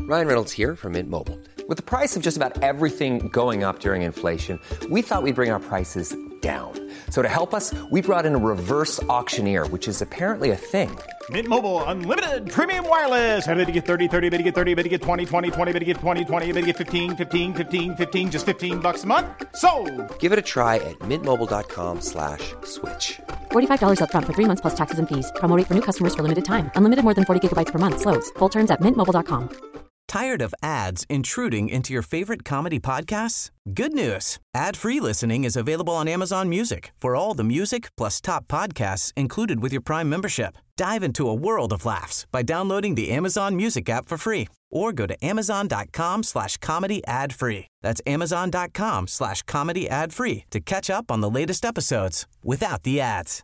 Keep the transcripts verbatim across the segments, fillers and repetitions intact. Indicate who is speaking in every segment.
Speaker 1: Ryan Reynolds here from Mint Mobile. With the price of just about everything going up during inflation, we thought we'd bring our prices down. So to help us, we brought in a reverse auctioneer, which is apparently a thing.
Speaker 2: Mint Mobile Unlimited Premium Wireless. How to get thirty, thirty, how to get thirty, how to get twenty, twenty, twenty, how to get twenty, twenty, how to get fifteen, fifteen, fifteen, fifteen, just fifteen bucks a month? Sold!
Speaker 1: Give it a try at mintmobile.com slash switch.
Speaker 3: forty-five dollars up front for three months plus taxes and fees. Promo rate for new customers for limited time. Unlimited more than forty gigabytes per month. Slows full terms at mint mobile dot com.
Speaker 4: Tired of ads intruding into your favorite comedy podcasts? Good news. Ad-free listening is available on Amazon Music for all the music plus top podcasts included with your Prime membership. Dive into a world of laughs by downloading the Amazon Music app for free or go to amazon.com slash comedy ad free. That's amazon.com slash comedy ad free to catch up on the latest episodes without the ads.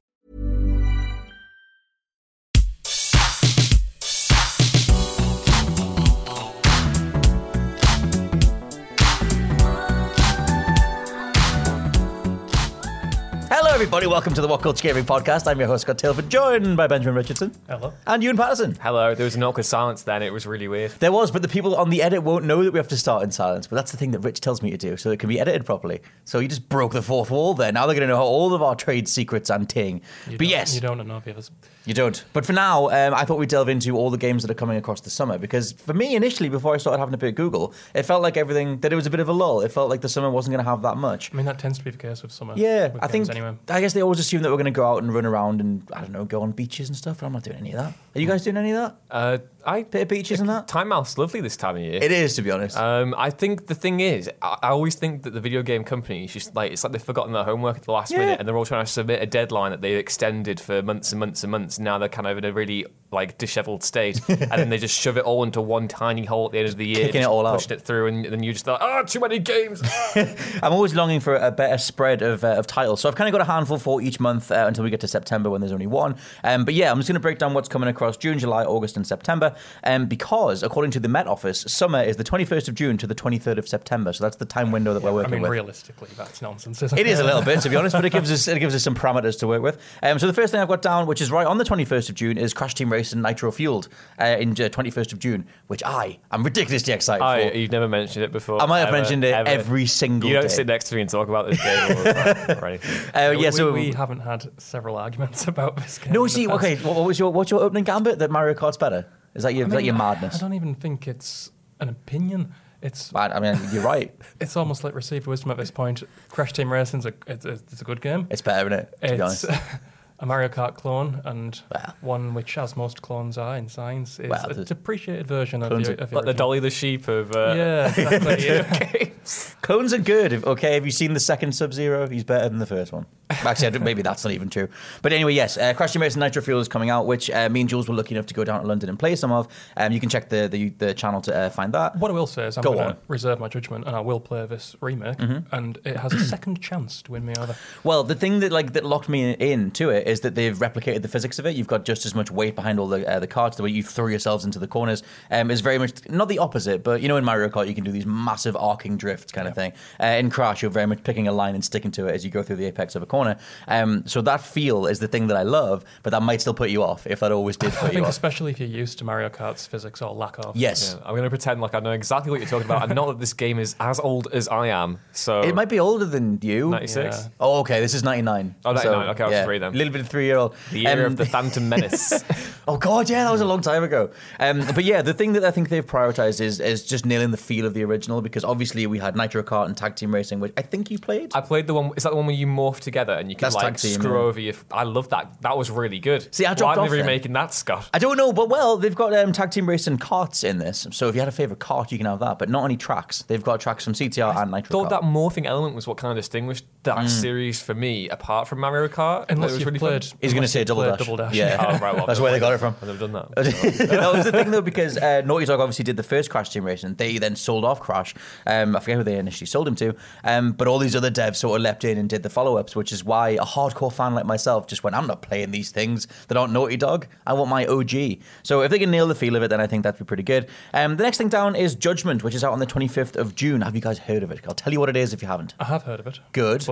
Speaker 5: Hello, everybody. Welcome to the What Culture Gaming Podcast. I'm your host, Scott Tilford, joined by Benjamin Richardson.
Speaker 6: Hello.
Speaker 5: And Ewan Patterson.
Speaker 6: Hello. There was an awkward silence then. It was really weird.
Speaker 5: There was, but the people on the edit won't know that we have to start in silence. But that's the thing that Rich tells me to do, so it can be edited properly. So you just broke the fourth wall there. Now they're going to know all of our trade secrets and ting.
Speaker 6: You
Speaker 5: but yes.
Speaker 6: You don't know if
Speaker 5: You don't. But for now, um, I thought we'd delve into all the games that are coming across the summer. Because for me, initially, before I started having to pay Google, it felt like everything, that it was a bit of a lull. It felt like the summer wasn't going to have that much.
Speaker 6: I mean, that tends to be the case with summer.
Speaker 5: Yeah,
Speaker 6: with
Speaker 5: I think,
Speaker 6: anyway.
Speaker 5: I guess they always assume that we're going to go out and run around and, I don't know, go on beaches and stuff, but I'm not doing any of that. Are you guys doing any of that?
Speaker 6: Uh, I
Speaker 5: Bit of beaches and that?
Speaker 6: Time Mouth's lovely this time of year.
Speaker 5: It is, to be honest.
Speaker 6: Um, I think the thing is, I, I always think that the video game companies just like it's like they've forgotten their homework at the last
Speaker 5: Yeah.
Speaker 6: minute, and they're all trying to submit a deadline that they've extended for months and months and months. Now they're kind of in a really like dishevelled state, and then they just shove it all into one tiny hole at the end of the year,
Speaker 5: Kicking it
Speaker 6: just
Speaker 5: all out.
Speaker 6: pushed it through, and then you just like, oh, too many games.
Speaker 5: I'm always longing for a better spread of, uh, of titles. So I've kind of got a handful for each month uh, until we get to September when there's only one. Um, but yeah, I'm just going to break down what's coming across June, July, August, and September. Um, because, according to the Met Office, summer is the twenty-first of June to the twenty-third of September. So that's the time window that
Speaker 6: Yeah,
Speaker 5: we're working
Speaker 6: I mean,
Speaker 5: with.
Speaker 6: realistically, that's nonsense, isn't
Speaker 5: It
Speaker 6: it?
Speaker 5: is a little bit, to be honest, but it gives us it gives us some parameters to work with. Um, so the first thing I've got down, which is right on the twenty-first of June, is Crash Team Racing Nitro Fueled uh, in uh, twenty-first of June, which I am ridiculously excited
Speaker 6: I,
Speaker 5: for.
Speaker 6: you've never mentioned it before.
Speaker 5: I might have
Speaker 6: ever,
Speaker 5: mentioned it
Speaker 6: ever.
Speaker 5: every single
Speaker 6: You don't
Speaker 5: day.
Speaker 6: sit next to me and talk about this game all the time. Right.
Speaker 5: Uh, yeah,
Speaker 6: we,
Speaker 5: so
Speaker 6: we haven't had several arguments about this game.
Speaker 5: no,
Speaker 6: in the
Speaker 5: see,
Speaker 6: past.
Speaker 5: okay, what, what was your what's your opening gambit that Mario Kart's better? Is that your
Speaker 6: I
Speaker 5: is that
Speaker 6: mean,
Speaker 5: your
Speaker 6: I
Speaker 5: madness?
Speaker 6: don't even think it's an opinion. It's
Speaker 5: I, I mean, you're right.
Speaker 6: it's almost like received wisdom at this point. Crash Team Racing's a it's, it's a good game.
Speaker 5: It's better, isn't it? To be
Speaker 6: It's
Speaker 5: honest.
Speaker 6: a Mario Kart clone, and
Speaker 5: Well.
Speaker 6: one which, as most clones are in science, is
Speaker 5: Well,
Speaker 6: a
Speaker 5: the
Speaker 6: depreciated version of
Speaker 5: clones
Speaker 6: the,
Speaker 5: are-
Speaker 6: of the like the original. Dolly the sheep of uh, Yeah, exactly. yeah.
Speaker 5: Clones are good. If- Okay, have you seen the second Sub-Zero? He's better than the first one. Actually, I don't- maybe that's not even true. But anyway, yes, uh, Crash Team Racing Nitro Fuel is coming out, which uh, me and Jules were lucky enough to go down to London and play some of. Um, you can check the the, the channel to uh, find that.
Speaker 6: What I will say is I'm
Speaker 5: Go
Speaker 6: going
Speaker 5: on.
Speaker 6: to reserve my judgment, and I will play this remake, and it has a second chance to win me over.
Speaker 5: Well, the thing that like that locked me in to it is that they've replicated the physics of it. You've got just as much weight behind all the uh, the carts. The way you throw yourselves into the corners um, is very much not the opposite, but you know in Mario Kart you can do these massive arcing drifts kind of thing. Uh, in Crash, you're very much picking a line and sticking to it as you go through the apex of a corner. Um, so that feel is the thing that I love, but that might still put you off if that always did
Speaker 6: I
Speaker 5: put you
Speaker 6: think
Speaker 5: off.
Speaker 6: especially if you're used to Mario Kart's physics or lack of.
Speaker 5: Yes.
Speaker 6: Yeah, I'm going to pretend like I know exactly what you're talking about, and not that this game is as old as I am. So
Speaker 5: It might be older than you.
Speaker 6: ninety-six.
Speaker 5: Yeah. Oh, okay. This is ninety-nine.
Speaker 6: Oh, ninety-nine. Okay, I was
Speaker 5: yeah,
Speaker 6: three then.
Speaker 5: A little bit of three-year-old.
Speaker 6: The year
Speaker 5: Um,
Speaker 6: of the Phantom Menace.
Speaker 5: Oh God, yeah, that was a long time ago. Um, but yeah, the thing that I think they've prioritized is is just nailing the feel of the original, because obviously we had Nitro Kart and Tag Team Racing, which I think you played.
Speaker 6: I played the one. Is that the one where you morph together and you can
Speaker 5: That's
Speaker 6: like
Speaker 5: tag team,
Speaker 6: screw
Speaker 5: yeah.
Speaker 6: over your? I love that. That was really good.
Speaker 5: See, I
Speaker 6: Why
Speaker 5: dropped
Speaker 6: aren't
Speaker 5: off
Speaker 6: they
Speaker 5: then.
Speaker 6: remaking that, Scott?
Speaker 5: I don't know, but well, they've got um, Tag Team Racing karts in this. So if you had a favorite kart, you can have that, but not any tracks. They've got tracks from C T R and Nitro
Speaker 6: Thought
Speaker 5: Kart.
Speaker 6: that morphing element was what kind of distinguised that series for me, apart from Mario Kart. Unless it was you've really played. fun.
Speaker 5: He's going to
Speaker 6: unless
Speaker 5: say
Speaker 6: you've
Speaker 5: double
Speaker 6: played
Speaker 5: dash.
Speaker 6: Double dash.
Speaker 5: Yeah,
Speaker 6: Oh, right, well,
Speaker 5: that's where they got it from.
Speaker 6: I've never done that.
Speaker 5: That was the thing though, because uh, Naughty Dog obviously did the first Crash Team Racing. They then sold off Crash. Um, I forget who they initially sold him to. Um, but all these other devs sort of leapt in and did the follow-ups, which is why a hardcore fan like myself just went, I'm not playing these things that aren't Naughty Dog. I want my O G. So if they can nail the feel of it, then I think that'd be pretty good. Um, the next thing down is Judgment, which is out on the twenty-fifth of June. Have you guys heard of it? I'll tell you what it is if you haven't.
Speaker 6: I have heard of it.
Speaker 5: Good.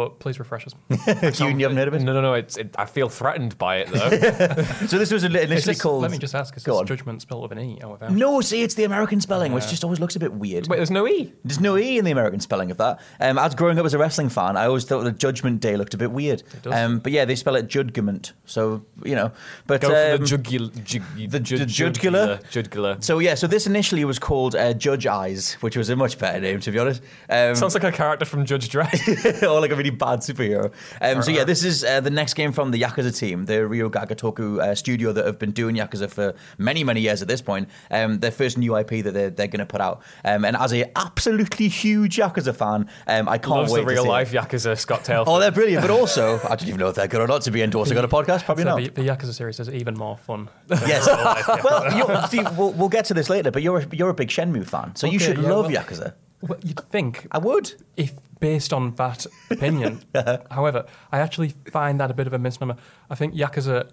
Speaker 7: but please refresh us.
Speaker 5: you, you haven't heard of it?
Speaker 6: No, no, no. It's, it, I feel threatened by it, though.
Speaker 5: So this was initially
Speaker 7: Is this,
Speaker 5: called...
Speaker 7: let me just ask, is
Speaker 5: Go
Speaker 7: this
Speaker 5: on.
Speaker 7: Judgment spelled with an E or without?
Speaker 5: No, see, it's the American spelling, which just always looks a bit weird.
Speaker 6: Wait, there's no E?
Speaker 5: There's no E in the American spelling of that. Um, as growing up as a wrestling fan, I always thought the Judgment Day looked a bit weird.
Speaker 7: It does.
Speaker 5: Um, but yeah, they spell it Judgment. So, you know. But,
Speaker 6: Go for
Speaker 5: um,
Speaker 6: the jugular. Jug,
Speaker 5: the
Speaker 6: jud-
Speaker 5: jugular?
Speaker 6: Jugular.
Speaker 5: So yeah, so this initially was called uh, Judge Eyes, which was a much better name, to be honest. Um,
Speaker 6: Sounds like a character from Judge Dredd.
Speaker 5: or like a really bad superhero. Um, so yeah, this is uh, the next game from the Yakuza team, the Ryo Gagatoku uh, studio that have been doing Yakuza for many, many years at this point. Um, their first new I P that they're, they're going to put out. Um, and as a absolutely huge Yakuza fan, um, I can't
Speaker 6: Loves
Speaker 5: wait
Speaker 6: the
Speaker 5: to
Speaker 6: real
Speaker 5: see
Speaker 6: life
Speaker 5: it.
Speaker 6: Yakuza Scott Taylor.
Speaker 5: Oh, they're brilliant, but also, I don't even know if they're good or not to be endorsing on a podcast. Probably
Speaker 7: So
Speaker 5: not.
Speaker 7: the, the Yakuza series is even more fun. than
Speaker 5: Yes.
Speaker 7: real life Yakuza.
Speaker 5: well, you're, see, we'll, we'll get to this later, but you're a, you're a big Shenmue fan, so you
Speaker 7: Okay,
Speaker 5: should
Speaker 7: yeah,
Speaker 5: love
Speaker 7: well-
Speaker 5: Yakuza.
Speaker 7: Well, you'd think,
Speaker 5: I would.
Speaker 7: if based on that opinion. However, I actually find that a bit of a misnomer. I think Yakuza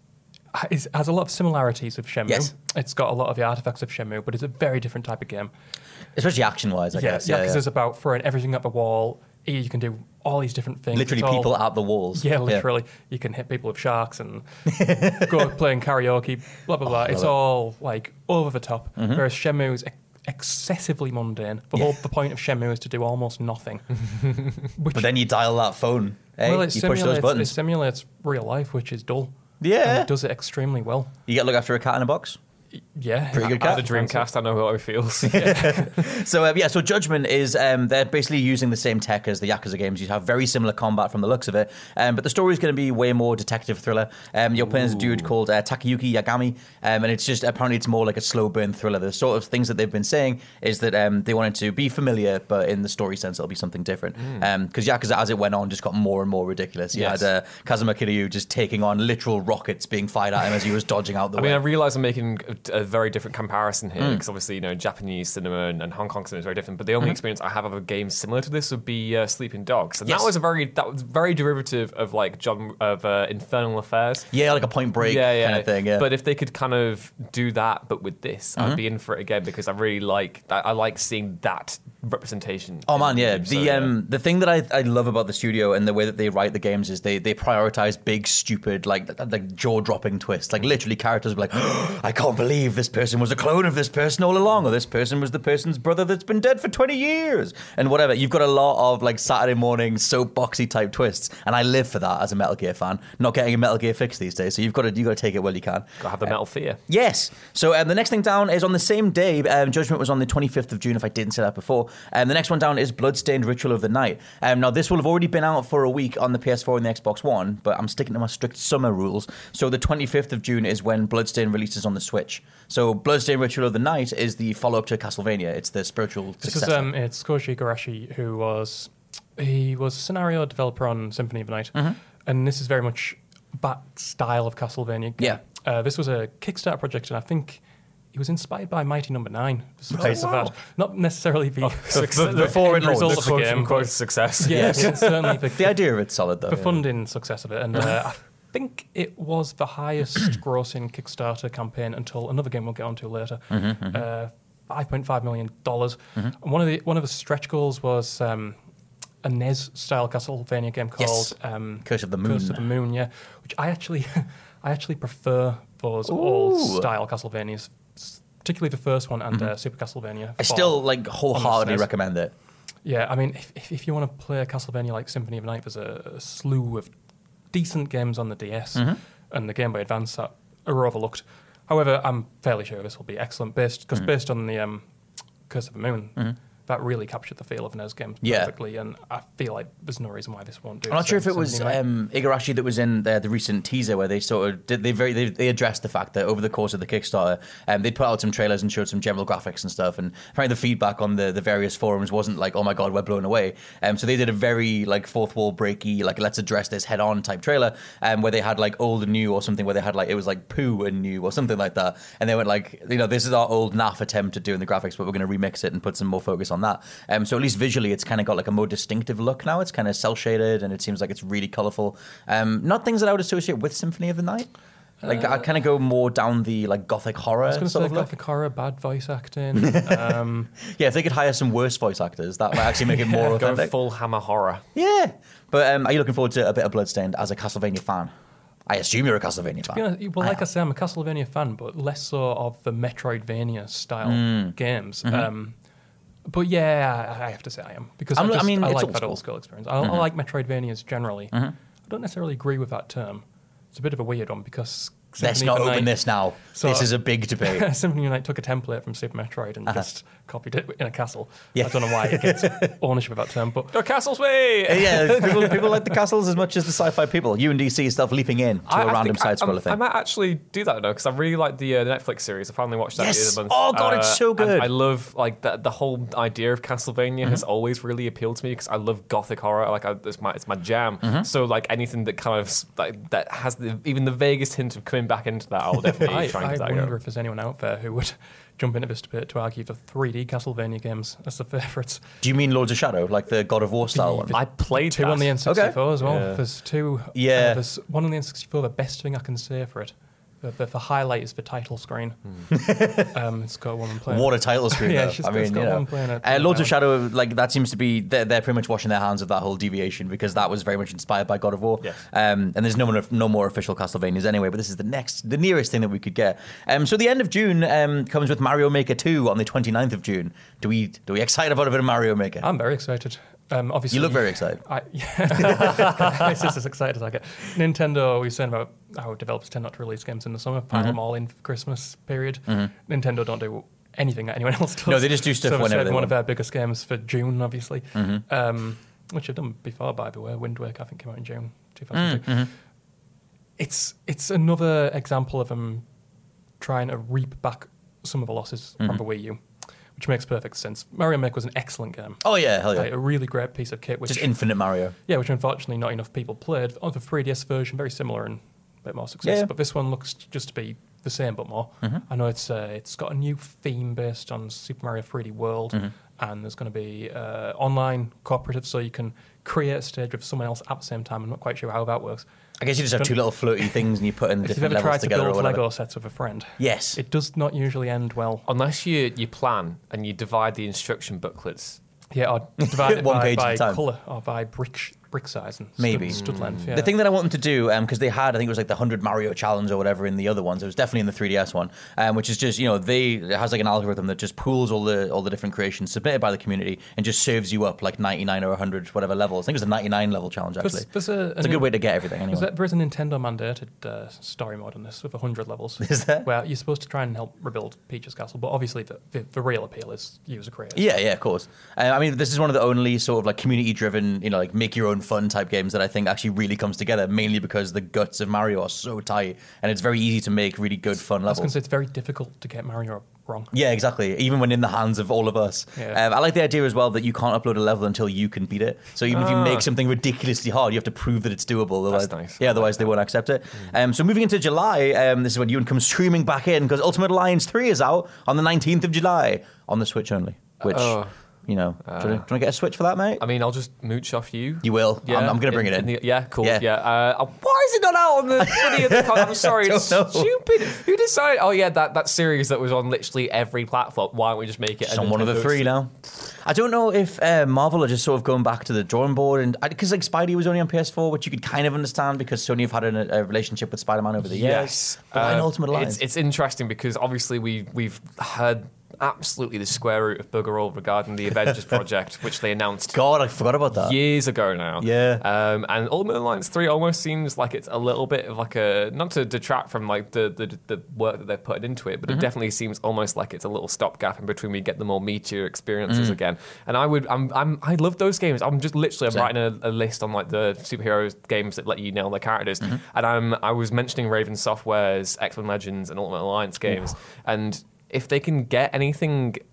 Speaker 7: is, has a lot of similarities with Shenmue.
Speaker 5: Yes.
Speaker 7: It's got a lot of the artifacts of Shenmue, but it's a very different type of game.
Speaker 5: Especially action-wise, I
Speaker 7: yeah,
Speaker 5: guess. Yeah,
Speaker 7: Yakuza's
Speaker 5: yeah.
Speaker 7: about throwing everything at the wall. Here you can do all these different things.
Speaker 5: Literally
Speaker 7: It's all-
Speaker 5: people at the walls.
Speaker 7: Yeah, literally. You can hit people with sharks and go playing karaoke, blah, blah, blah. It's
Speaker 5: it.
Speaker 7: all, like, over the top.
Speaker 5: Mm-hmm.
Speaker 7: Whereas Shenmue is ex- excessively mundane. The whole the point of Shenmue is to do almost nothing. Which,
Speaker 5: But then you dial that phone. Hey,
Speaker 7: well, it
Speaker 5: you push those
Speaker 7: simulates, it
Speaker 5: buttons.
Speaker 7: simulates real life, which is dull.
Speaker 5: Yeah.
Speaker 7: And it does it extremely well.
Speaker 5: You get to look after a cat in a box.
Speaker 7: Yeah.
Speaker 5: Pretty good
Speaker 6: At
Speaker 5: cat.
Speaker 6: the Dreamcast, I know how it feels.
Speaker 5: So uh, yeah, so Judgment is um, they're basically using the same tech as the Yakuza games. You have very similar combat from the looks of it, um, but the story is going to be way more detective thriller. Um, you're playing as a dude called uh, Takayuki Yagami, um, and it's just apparently it's more like a slow burn thriller. The sort of things that they've been saying is that um, they wanted to be familiar, but in the story sense, it'll be something different. Because Yakuza, as it went on, just got more and more ridiculous. You
Speaker 6: Yes.
Speaker 5: had uh, Kazuma Kiryu just taking on literal rockets being fired at him as he was dodging out the
Speaker 6: I
Speaker 5: way.
Speaker 6: mean, I realise I'm making a, a very different comparison here
Speaker 5: Mm.
Speaker 6: because obviously, you know, Japanese cinema and, and Hong Kong cinema is very different. But the only
Speaker 5: Mm-hmm.
Speaker 6: experience I have of a game similar to this would be uh, Sleeping Dogs, and
Speaker 5: Yes.
Speaker 6: that was a very that was very derivative of like John of uh, Infernal Affairs.
Speaker 5: yeah, like a Point Break
Speaker 6: yeah, yeah.
Speaker 5: kind of thing. Yeah.
Speaker 6: But if they could kind of do that, but with this,
Speaker 5: Mm-hmm.
Speaker 6: I'd be in for it again because I really like I, I like seeing that representation.
Speaker 5: Oh
Speaker 6: in
Speaker 5: man, yeah.
Speaker 6: games.
Speaker 5: The
Speaker 6: So, yeah.
Speaker 5: um the thing that I, I love about the studio and the way that they write the games is they they prioritize big, stupid, like like jaw dropping twists. Like literally, characters will be like, oh, I can't believe this person was a clone of this person all along, or this person was the person's brother that's been dead for twenty years, and whatever. You've got a lot of like Saturday morning soapboxy type twists, and I live for that as a Metal Gear fan. Not getting a Metal Gear fix these days, so you've got to you got to take it while you can.
Speaker 6: Gotta have the Metal Fear.
Speaker 5: Yes. So um, the next thing down is on the same day. Um, Judgment was on the twenty-fifth of June, if I didn't say that before. Um, the next one down is Bloodstained Ritual of the Night. Um, now, this will have already been out for a week on the P S four and the Xbox One, but I'm sticking to my strict summer rules. So the twenty-fifth of June is when Bloodstained releases on the Switch. So Bloodstained Ritual of the Night is the follow-up to Castlevania. It's the spiritual
Speaker 7: This
Speaker 5: successor.
Speaker 7: is um, it's Koji Igarashi, who was he was a scenario developer on Symphony of the Night,
Speaker 5: Mm-hmm.
Speaker 7: and this is very much that style of Castlevania game.
Speaker 5: Yeah.
Speaker 7: Uh, this was a Kickstarter project, and I think he was inspired by Mighty Number Nine. The success of
Speaker 5: wow.
Speaker 7: that, not necessarily the,
Speaker 6: The,
Speaker 7: the,
Speaker 6: the, the
Speaker 7: end result of the game,
Speaker 6: quote
Speaker 7: but
Speaker 6: success.
Speaker 7: yeah, it's certainly the,
Speaker 5: the idea of it's solid, though.
Speaker 7: the funding success of it, and uh, I think it was the highest grossing Kickstarter campaign until another game we'll get onto later.
Speaker 5: Mm-hmm,
Speaker 7: Uh, five point five million dollars. And one of the one of the stretch goals was um, a N E S style Castlevania game called
Speaker 5: Yes.
Speaker 7: um,
Speaker 5: Curse of the
Speaker 7: Curse
Speaker 5: Moon.
Speaker 7: of the Moon, yeah, which I actually I actually prefer those old
Speaker 5: Ooh.
Speaker 7: style Castlevanias, s- particularly the first one and uh, Super Castlevania.
Speaker 5: I
Speaker 7: for-
Speaker 5: still like
Speaker 7: on the
Speaker 5: wholeheartedly
Speaker 7: S N E S.
Speaker 5: recommend it.
Speaker 7: Yeah, I mean, if, if, if you want to play a Castlevania like Symphony of the Night, there's a, a slew of decent games on the D S
Speaker 5: Mm-hmm.
Speaker 7: and the Game Boy Advance that are overlooked. However, I'm fairly sure this will be excellent, based because
Speaker 5: Mm-hmm.
Speaker 7: based on the um, Curse of the Moon, that really captured the feel of an N E S game
Speaker 5: Yeah.
Speaker 7: perfectly, and I feel like there's no reason why this won't do.
Speaker 5: I'm not
Speaker 7: the
Speaker 5: sure if
Speaker 7: same
Speaker 5: it was
Speaker 7: Symphony of the Night.
Speaker 5: um, Igarashi that was in the, the recent teaser where they sort of did they very they, they addressed the fact that over the course of the Kickstarter, um, they put out some trailers and showed some general graphics and stuff, and apparently the feedback on the, the various forums wasn't like, oh my god, we're blown away. Um, so they did a very like fourth wall breaky, like let's address this head on type trailer, um, where they had like old and new or something, where they had like it was like poo and new or something like that, and they went like, you know, this is our old N A F attempt at doing the graphics, but we're going to remix it and put some more focus on that. Um, so at least visually, it's kind of got like a more distinctive look now. It's kind of cel shaded, and it seems like it's really colourful. Um, not things that I would associate with Symphony of the Night. Like I kind of go more down the like gothic horror.
Speaker 7: I was going to
Speaker 5: sort
Speaker 7: say
Speaker 5: of look.
Speaker 7: gothic horror, bad voice acting. um,
Speaker 5: Yeah, if they could hire some worse voice actors, that might actually make it more
Speaker 6: Go
Speaker 5: authentic.
Speaker 6: full Hammer horror.
Speaker 5: Yeah, but um, are you looking forward to a bit of Bloodstained as a Castlevania fan? I assume you're a Castlevania fan.
Speaker 7: you know, well, like I, I say, I'm a Castlevania fan, but less so of the Metroidvania style
Speaker 5: Mm.
Speaker 7: games.
Speaker 5: Mm-hmm.
Speaker 7: Um, but yeah, I, I have to say I am because
Speaker 5: I'm-
Speaker 7: I, just,
Speaker 5: I mean,
Speaker 7: I
Speaker 5: it's
Speaker 7: like
Speaker 5: old
Speaker 7: that
Speaker 5: school.
Speaker 7: old school experience. I, I like Metroidvanias generally. I don't necessarily agree with that term. It's a bit of a weird one because
Speaker 5: Let's
Speaker 7: Symphony
Speaker 5: not
Speaker 7: of the
Speaker 5: open
Speaker 7: Night-
Speaker 5: this now.
Speaker 7: So-
Speaker 5: this is a big debate.
Speaker 7: Symphony of the Night took a template from Super Metroid and just copied it in a castle.
Speaker 5: Yeah.
Speaker 7: I don't know why it gets ownership of that term, but
Speaker 6: Go Castles way!
Speaker 5: Yeah, people, people like the castles as much as the sci-fi people. U and D C stuff leaping in to
Speaker 6: I-
Speaker 5: a
Speaker 6: I
Speaker 5: random
Speaker 6: think I-
Speaker 5: side-scroller
Speaker 6: I'm-
Speaker 5: thing.
Speaker 6: I might actually do that though because I really like the, uh, the Netflix series. I finally watched that
Speaker 5: Yes!
Speaker 6: the other month.
Speaker 5: Oh, God, it's so
Speaker 6: and
Speaker 5: good.
Speaker 6: I love like the, the whole idea of Castlevania has always really appealed to me because I love gothic horror. Like I, it's my it's my jam. So like anything that kind of like that has the, even the vaguest hint of coming back into that, I'll definitely
Speaker 7: I,
Speaker 6: try and
Speaker 7: I
Speaker 6: give that a
Speaker 7: wonder
Speaker 6: go.
Speaker 7: if there's anyone out there who would jump into this debate to argue for three D Castlevania games as the favourites.
Speaker 5: Do you mean Lords of Shadow, like the God of War style one?
Speaker 6: I played
Speaker 7: Two
Speaker 6: that.
Speaker 7: on the N sixty-four
Speaker 5: Okay.
Speaker 7: as well.
Speaker 6: Yeah.
Speaker 7: There's two.
Speaker 5: Yeah.
Speaker 7: Uh, there's one on the N sixty-four. The best thing I can say for it, the, the, the highlight is the title screen. um, it's got one playing.
Speaker 5: What a title screen!
Speaker 7: Yeah,
Speaker 5: though.
Speaker 7: it's just-
Speaker 5: I mean,
Speaker 7: it's got
Speaker 5: you know,
Speaker 7: one playing it.
Speaker 5: uh, Lords of Shadow, like that seems to be they're, they're pretty much washing their hands of that whole deviation because that was very much inspired by God of War.
Speaker 6: Yes.
Speaker 5: Um, and there's no more, no more official Castlevanias anyway. But this is the next, the nearest thing that we could get. Um, so the end of June um, comes with Mario Maker two on the twenty-ninth of June. Do we do we excited about a bit of Mario Maker?
Speaker 7: I'm very excited. Um, obviously,
Speaker 5: You look very excited.
Speaker 7: I, yeah. It's just as excited as I get. Nintendo, we were saying about how developers tend not to release games in the summer, pile
Speaker 5: Mm-hmm.
Speaker 7: them all in for Christmas period. Nintendo don't do anything that anyone else does.
Speaker 5: No, they just do stuff
Speaker 7: so they're
Speaker 5: whenever
Speaker 7: saving
Speaker 5: they
Speaker 7: one of
Speaker 5: want.
Speaker 7: their biggest games for June, obviously,
Speaker 5: Mm-hmm.
Speaker 7: um, which I've done before, by the way. Wind Waker, I think, came out in June two thousand two.
Speaker 5: Mm-hmm.
Speaker 7: It's it's another example of them trying to reap back some of the losses
Speaker 5: Mm-hmm.
Speaker 7: from the Wii U, which makes perfect sense. Mario Maker was an excellent game.
Speaker 5: Oh yeah, hell yeah!
Speaker 7: Like, a really great piece of kit, which
Speaker 5: Just infinite Mario.
Speaker 7: yeah, which unfortunately not enough people played. On the three D S version, very similar and a bit more success.
Speaker 5: Yeah.
Speaker 7: But this one looks just to be the same but more. I know it's uh, it's got a new theme based on Super Mario three D World, and there's going to be uh, online cooperative, so you can create a stage with someone else at the same time. I'm not quite sure how that works.
Speaker 5: I guess you just have two little floaty things and you put in
Speaker 7: If you've
Speaker 5: different
Speaker 7: ever
Speaker 5: levels
Speaker 7: tried to
Speaker 5: together or
Speaker 7: build
Speaker 5: whatever.
Speaker 7: Lego sets with a friend,
Speaker 5: Yes.
Speaker 7: it does not usually end well.
Speaker 6: Unless you you plan and you divide the instruction booklets.
Speaker 7: Yeah, or divide it
Speaker 5: One
Speaker 7: by,
Speaker 5: page at
Speaker 7: by
Speaker 5: a time.
Speaker 7: colour or by brick brick size and
Speaker 5: Maybe.
Speaker 7: stud, stud length. Yeah.
Speaker 5: The thing that I want them to do, because they had, I think it was like the one hundred Mario Challenge or whatever in the other ones. It was definitely in the three D S one, um, which is just, you know, they it has like an algorithm that just pools all the all the different creations submitted by the community and just serves you up like ninety-nine or one hundred, whatever levels. I think it was a ninety-nine level challenge, actually.
Speaker 7: There's, there's a,
Speaker 5: It's a good way to get everything anyway.
Speaker 7: Is that, there is a Nintendo mandated uh, story mode in this with one hundred levels.
Speaker 5: Is there?
Speaker 7: Where you're supposed to try and help rebuild Peach's castle, but obviously the, the, the real appeal is user creators.
Speaker 5: Yeah, yeah, of course. Uh, I mean, this is one of the only sort of like community-driven, you know, like make your own fun type games that I think actually really comes together. Mainly because the guts of Mario are so tight, and it's very easy to make really good fun
Speaker 7: I was going
Speaker 5: levels.
Speaker 7: to say it's very difficult to get Mario wrong.
Speaker 5: Yeah, exactly. Even when in the hands of all of us.
Speaker 7: Yeah.
Speaker 5: Um, I like the idea as well that you can't upload a level until you can beat it. So even if you make something ridiculously hard, you have to prove that it's doable. Otherwise,
Speaker 6: nice.
Speaker 5: Yeah, otherwise they won't accept it. Um, so moving into July, um, this is when Ewan comes streaming back in because Ultimate Alliance three is out on the nineteenth of July on the Switch only. Which,
Speaker 6: Oh.
Speaker 5: you know, do, you want to, do you want to get a Switch for that, mate?
Speaker 6: I mean, I'll just mooch off you.
Speaker 5: You will. I'm, I'm going to bring it in.
Speaker 6: the- yeah, cool.
Speaker 5: Yeah.
Speaker 6: Yeah. uh, why is it not out on the twentieth? I'm sorry, it's
Speaker 5: don't know.
Speaker 6: stupid. Who decided? Oh yeah, that, that series that was on literally every platform. Why don't we just make it?
Speaker 5: Just
Speaker 6: a
Speaker 5: on one of the
Speaker 6: Nintendo
Speaker 5: three now. I don't know if uh, Marvel are just sort of going back to the drawing board, and because like Spidey was only on P S four, which you could kind of understand because Sony have had a, a relationship with Spider-Man over the years.
Speaker 6: Yes,
Speaker 5: But why an
Speaker 6: Uh,
Speaker 5: Ultimate Alliance?
Speaker 6: It's, it's interesting because obviously we we've heard absolutely the square root of bugger all regarding the Avengers project, which they announced
Speaker 5: God, I forgot about that.
Speaker 6: years ago now.
Speaker 5: Yeah.
Speaker 6: Um, and Ultimate Alliance three almost seems like it's a little bit of like a, not to detract from like the the, the work that they're putting into it, but
Speaker 5: Mm-hmm.
Speaker 6: it definitely seems almost like it's a little stopgap in between we get the more meteor experiences
Speaker 5: Mm.
Speaker 6: again. And I would, I'm, I'm, I love those games. I'm just literally, I'm
Speaker 5: Same.
Speaker 6: writing a, a list on like the superheroes games that let you nail their characters.
Speaker 5: Mm-hmm.
Speaker 6: And I'm, I was mentioning Raven Software's X-Men Legends and Ultimate Alliance games, and if they can get anything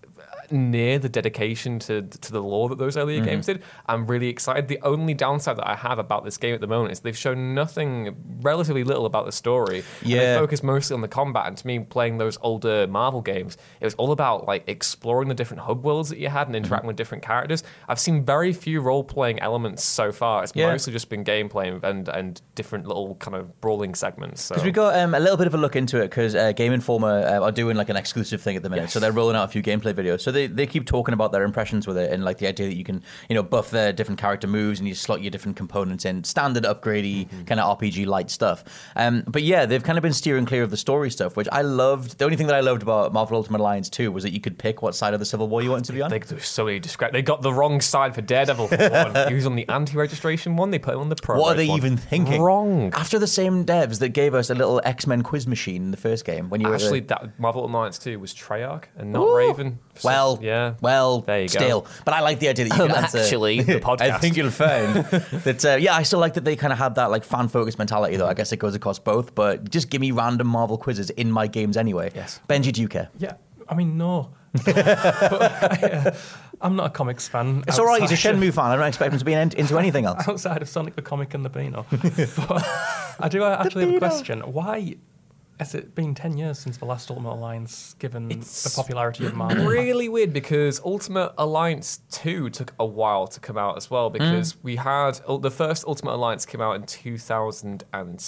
Speaker 6: near the dedication to to the lore that those earlier mm-hmm. games did. I'm really excited. The only downside that I have about this game at the moment is they've shown nothing, relatively little about the story.
Speaker 5: Yeah.
Speaker 6: And they focus mostly on the combat. And to me, playing those older Marvel games, it was all about like exploring the different hub worlds that you had and interacting mm-hmm. with different characters. I've seen very few role-playing elements so far. It's yeah. mostly just been gameplay and and different little kind of brawling segments.
Speaker 5: Because
Speaker 6: so.
Speaker 5: we got um, a little bit of a look into it because uh, Game Informer uh, are doing like an exclusive thing at the minute. Yes. So they're rolling out a few gameplay videos. So they, they keep talking about their impressions with it and like the idea that you can, you know, buff their different character moves and you slot your different components in, standard upgradey mm-hmm. kind of R P G light stuff. Um, but yeah, they've kind of been steering clear of the story stuff, which I loved. The only thing that I loved about Marvel Ultimate Alliance two was that you could pick what side of the Civil War you wanted to be on.
Speaker 6: They, there's so many discre- They got the wrong side for Daredevil for one. He was on the anti-registration one. They put him on the pro.
Speaker 5: What are they
Speaker 6: one.
Speaker 5: even thinking?
Speaker 6: Wrong.
Speaker 5: After the same devs that gave us a little X-Men quiz machine in the first game when you
Speaker 6: actually
Speaker 5: were
Speaker 6: that Marvel Alliance two was Treyarch and not
Speaker 5: Ooh.
Speaker 6: Raven. So,
Speaker 5: well,
Speaker 6: yeah.
Speaker 5: Well,
Speaker 6: there you
Speaker 5: still.
Speaker 6: go.
Speaker 5: But I like the idea that you can
Speaker 6: um,
Speaker 5: answer.
Speaker 6: Actually, the podcast.
Speaker 5: I think you'll find that. Uh, yeah, I still like that they kind of had that like fan-focused mentality. Though I guess it goes across both. But just give me random Marvel quizzes in my games anyway.
Speaker 6: Yes.
Speaker 5: Benji, do you care?
Speaker 7: Yeah, I mean no. but I, uh, I'm not a comics fan.
Speaker 5: It's all right. He's a Shenmue fan. I don't expect him to be in, into anything else
Speaker 7: outside of Sonic the Comic and the Beano. But I do actually have a question. Why has it been ten years since the last Ultimate Alliance, given
Speaker 6: It's
Speaker 7: the popularity of Marvel?
Speaker 6: Really weird because Ultimate Alliance two took a while to come out as well because mm. we had the first Ultimate Alliance came out in two thousand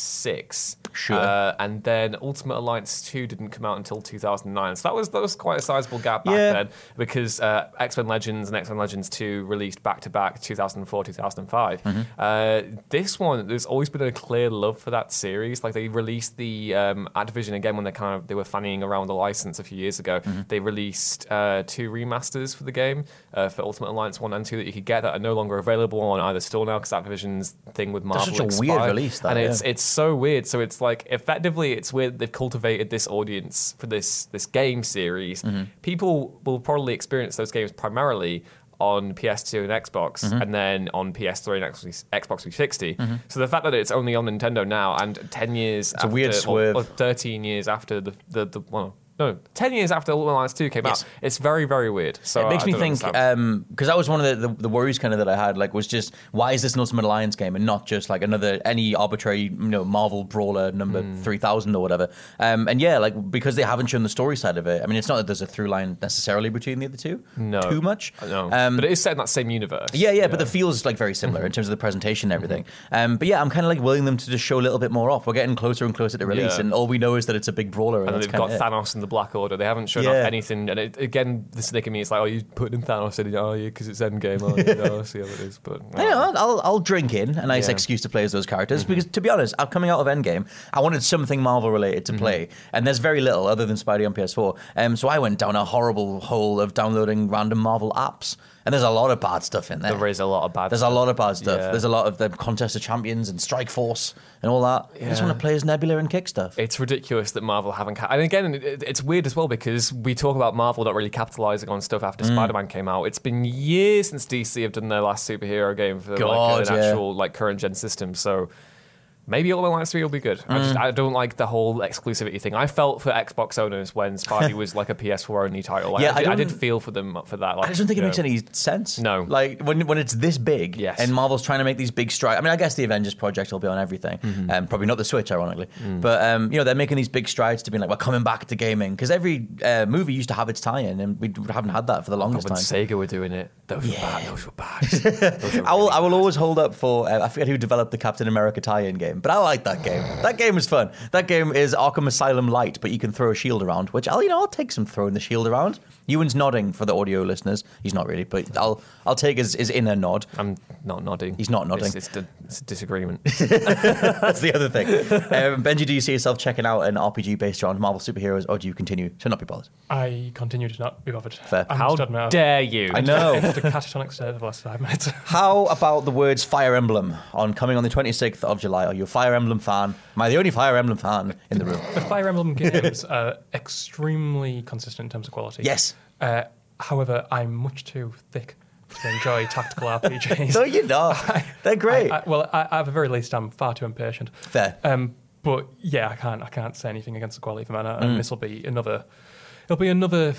Speaker 6: six.
Speaker 5: Sure.
Speaker 6: Uh, and then Ultimate Alliance two didn't come out until two thousand nine. So that was that was quite a sizable gap back
Speaker 5: yeah.
Speaker 6: then because uh, X-Men Legends and X-Men Legends two released back to back two thousand four, two thousand five. Mm-hmm. Uh, this one, there's always been a clear love for that series. Like they released the um, Activision again when they kind of they were fannying around the license a few years ago. Mm-hmm. They released uh, two remasters for the game uh, for Ultimate Alliance one and two that you could get that are no longer available on either store now because Activision's thing with Marvel
Speaker 5: That's such a
Speaker 6: expired.
Speaker 5: weird release, that,
Speaker 6: and
Speaker 5: yeah.
Speaker 6: it's it's so weird. So it's like effectively it's weird that they've cultivated this audience for this this game series. Mm-hmm. People will probably experience those games primarily on P S two and Xbox, mm-hmm. and then on P S three and Xbox three sixty. Mm-hmm. So the fact that it's only on Nintendo now and ten years
Speaker 5: it's
Speaker 6: after,
Speaker 5: a weird swerve.
Speaker 6: Or, or thirteen years after the, the, the well, no, ten years after Ultimate Alliance two came
Speaker 5: yes.
Speaker 6: out, it's very, very weird. So
Speaker 5: it makes
Speaker 6: I
Speaker 5: me
Speaker 6: don't
Speaker 5: think, because um, that was one of the, the, the worries kind of that I had, like, was just, why is this an Ultimate Alliance game and not just, like, another, any arbitrary, you know, Marvel brawler number mm. three thousand or whatever. Um, and yeah, like, because they haven't shown the story side of it, I mean, it's not that there's a through line necessarily between the other two.
Speaker 6: No.
Speaker 5: Too much.
Speaker 6: No.
Speaker 5: Um,
Speaker 6: but it is set in that same universe.
Speaker 5: Yeah, yeah, yeah. But the feels, like, very similar mm-hmm. in terms of the presentation and everything. Mm-hmm. Um, but yeah, I'm kind of, like, willing them to just show a little bit more off. We're getting closer and closer to release, yeah. and all we know is that it's a big brawler. And,
Speaker 6: and they've got Thanos and the Black Order. They haven't shown
Speaker 5: yeah.
Speaker 6: off anything. And it, again, the snick of me is like, oh, you putting in Thanos in it, are you? Because it's Endgame, are you? No, I'll see how it is. But
Speaker 5: I know, I'll, I'll drink in a nice
Speaker 6: yeah.
Speaker 5: excuse to play as those characters
Speaker 6: mm-hmm.
Speaker 5: because, to be honest, coming out of Endgame, I wanted something Marvel related to mm-hmm. play, and there's very little other than Spidey on P S four. Um, so I went down a horrible hole of downloading random Marvel apps. And there's a lot of bad stuff in there.
Speaker 6: There is a lot of bad
Speaker 5: There's
Speaker 6: stuff.
Speaker 5: a lot of bad stuff.
Speaker 6: Yeah.
Speaker 5: There's a lot of the Contest of Champions and Strike Force and all that.
Speaker 6: Yeah.
Speaker 5: I just want to play as Nebula and kick stuff.
Speaker 6: It's ridiculous that Marvel haven't... Ca- and again, it, it's weird as well because we talk about Marvel not really capitalising on stuff after mm. Spider-Man came out. It's been years since D C have done their last superhero game for
Speaker 5: God,
Speaker 6: like an
Speaker 5: yeah.
Speaker 6: actual like current-gen system. So... maybe Ultimate Alliance three will be good. Mm. I just I don't like the whole exclusivity thing. I felt for Xbox owners when Spidey was like a P S four only title. Like,
Speaker 5: yeah,
Speaker 6: I, did,
Speaker 5: I,
Speaker 6: I did feel for them for that. Like,
Speaker 5: I just don't think it
Speaker 6: know.
Speaker 5: makes any sense.
Speaker 6: No.
Speaker 5: Like, when when it's this big,
Speaker 6: yes.
Speaker 5: and Marvel's trying to make these big strides. I mean, I guess the Avengers project will be on everything. Mm-hmm. Um, probably not the Switch, ironically. Mm. But, um, you know, they're making these big strides to be like, we're coming back to gaming. Because every uh, movie used to have its tie-in, and we haven't had that for the longest
Speaker 6: when
Speaker 5: time.
Speaker 6: Sega were doing it, those
Speaker 5: yeah.
Speaker 6: were bad. Those were bad. Those were
Speaker 5: I will
Speaker 6: really
Speaker 5: I will
Speaker 6: bad.
Speaker 5: always hold up for, uh, I forget who developed the Captain America tie-in game, but I like that game. That game is fun. That game is Arkham Asylum Light, but you can throw a shield around, which I'll, you know, I'll take some throwing the shield around. Ewan's nodding for the audio listeners. He's not really, but I'll I'll take his, his inner nod.
Speaker 6: I'm not nodding.
Speaker 5: He's not nodding.
Speaker 6: It's, it's, a, it's a disagreement.
Speaker 5: That's the other thing. Um, Benji, do you see yourself checking out an R P G based around Marvel superheroes, or do you continue to not be bothered?
Speaker 7: I continue to not be bothered.
Speaker 5: Fair.
Speaker 7: I
Speaker 6: How
Speaker 7: admit,
Speaker 6: dare you?
Speaker 5: I know.
Speaker 7: I just a catatonic state for the last five minutes.
Speaker 5: How about the words Fire Emblem on coming on the twenty-sixth of July? Are you a Fire Emblem fan? Am I the only Fire Emblem fan in the room?
Speaker 7: The Fire Emblem games are extremely consistent in terms of quality.
Speaker 5: Yes.
Speaker 7: Uh, however, I'm much too thick to enjoy tactical R P Gs.
Speaker 5: No, you're not.
Speaker 7: I,
Speaker 5: They're great.
Speaker 7: I, I, well, I, at the very least, I'm far too impatient.
Speaker 5: Fair.
Speaker 7: Um, but yeah, I can't. I can't say anything against the quality of them, and, and
Speaker 5: Mm.
Speaker 7: this will be another. It'll be another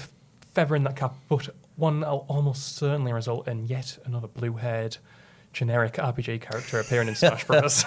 Speaker 7: feathering that cap, but one that'll almost certainly result in yet another blue-haired generic R P G character appearing in Smash Bros.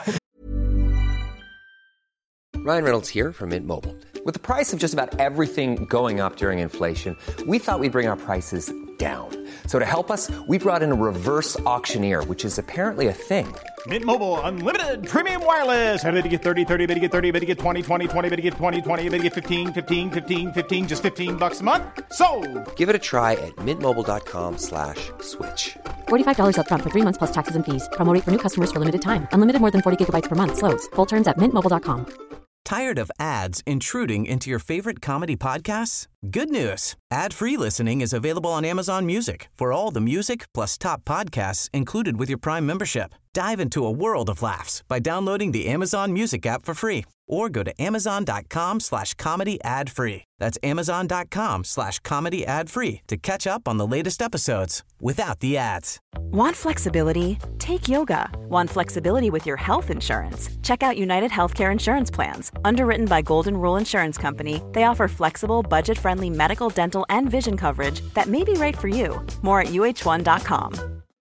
Speaker 1: Ryan Reynolds here from Mint Mobile. With the price of just about everything going up during inflation, we thought we'd bring our prices down. So to help us, we brought in a reverse auctioneer, which is apparently a thing.
Speaker 2: Mint Mobile Unlimited Premium Wireless. How to get thirty, thirty, how to get thirty, how to get twenty, twenty, twenty, how to get twenty, twenty, how to get fifteen, fifteen, fifteen, fifteen, just fifteen bucks a month? Sold!
Speaker 1: Give it a try at mintmobile.com slash switch.
Speaker 3: forty-five dollars up front for three months plus taxes and fees. Promo rate for new customers for limited time. Unlimited more than forty gigabytes per month. Slows full terms at mint mobile dot com.
Speaker 4: Tired of ads intruding into your favorite comedy podcasts? Good news. Ad-free listening is available on Amazon Music for all the music plus top podcasts included with your Prime membership. Dive into a world of laughs by downloading the Amazon Music app for free or go to amazon.com slash comedy ad free. That's amazon.com slash comedy ad free to catch up on the latest episodes without the ads.
Speaker 8: Want flexibility? Take yoga. Want flexibility with your health insurance? Check out United Healthcare Insurance Plans. Underwritten by Golden Rule Insurance Company, they offer flexible, budget-friendly medical, dental, and vision coverage that may be right for you. More at U H one dot com.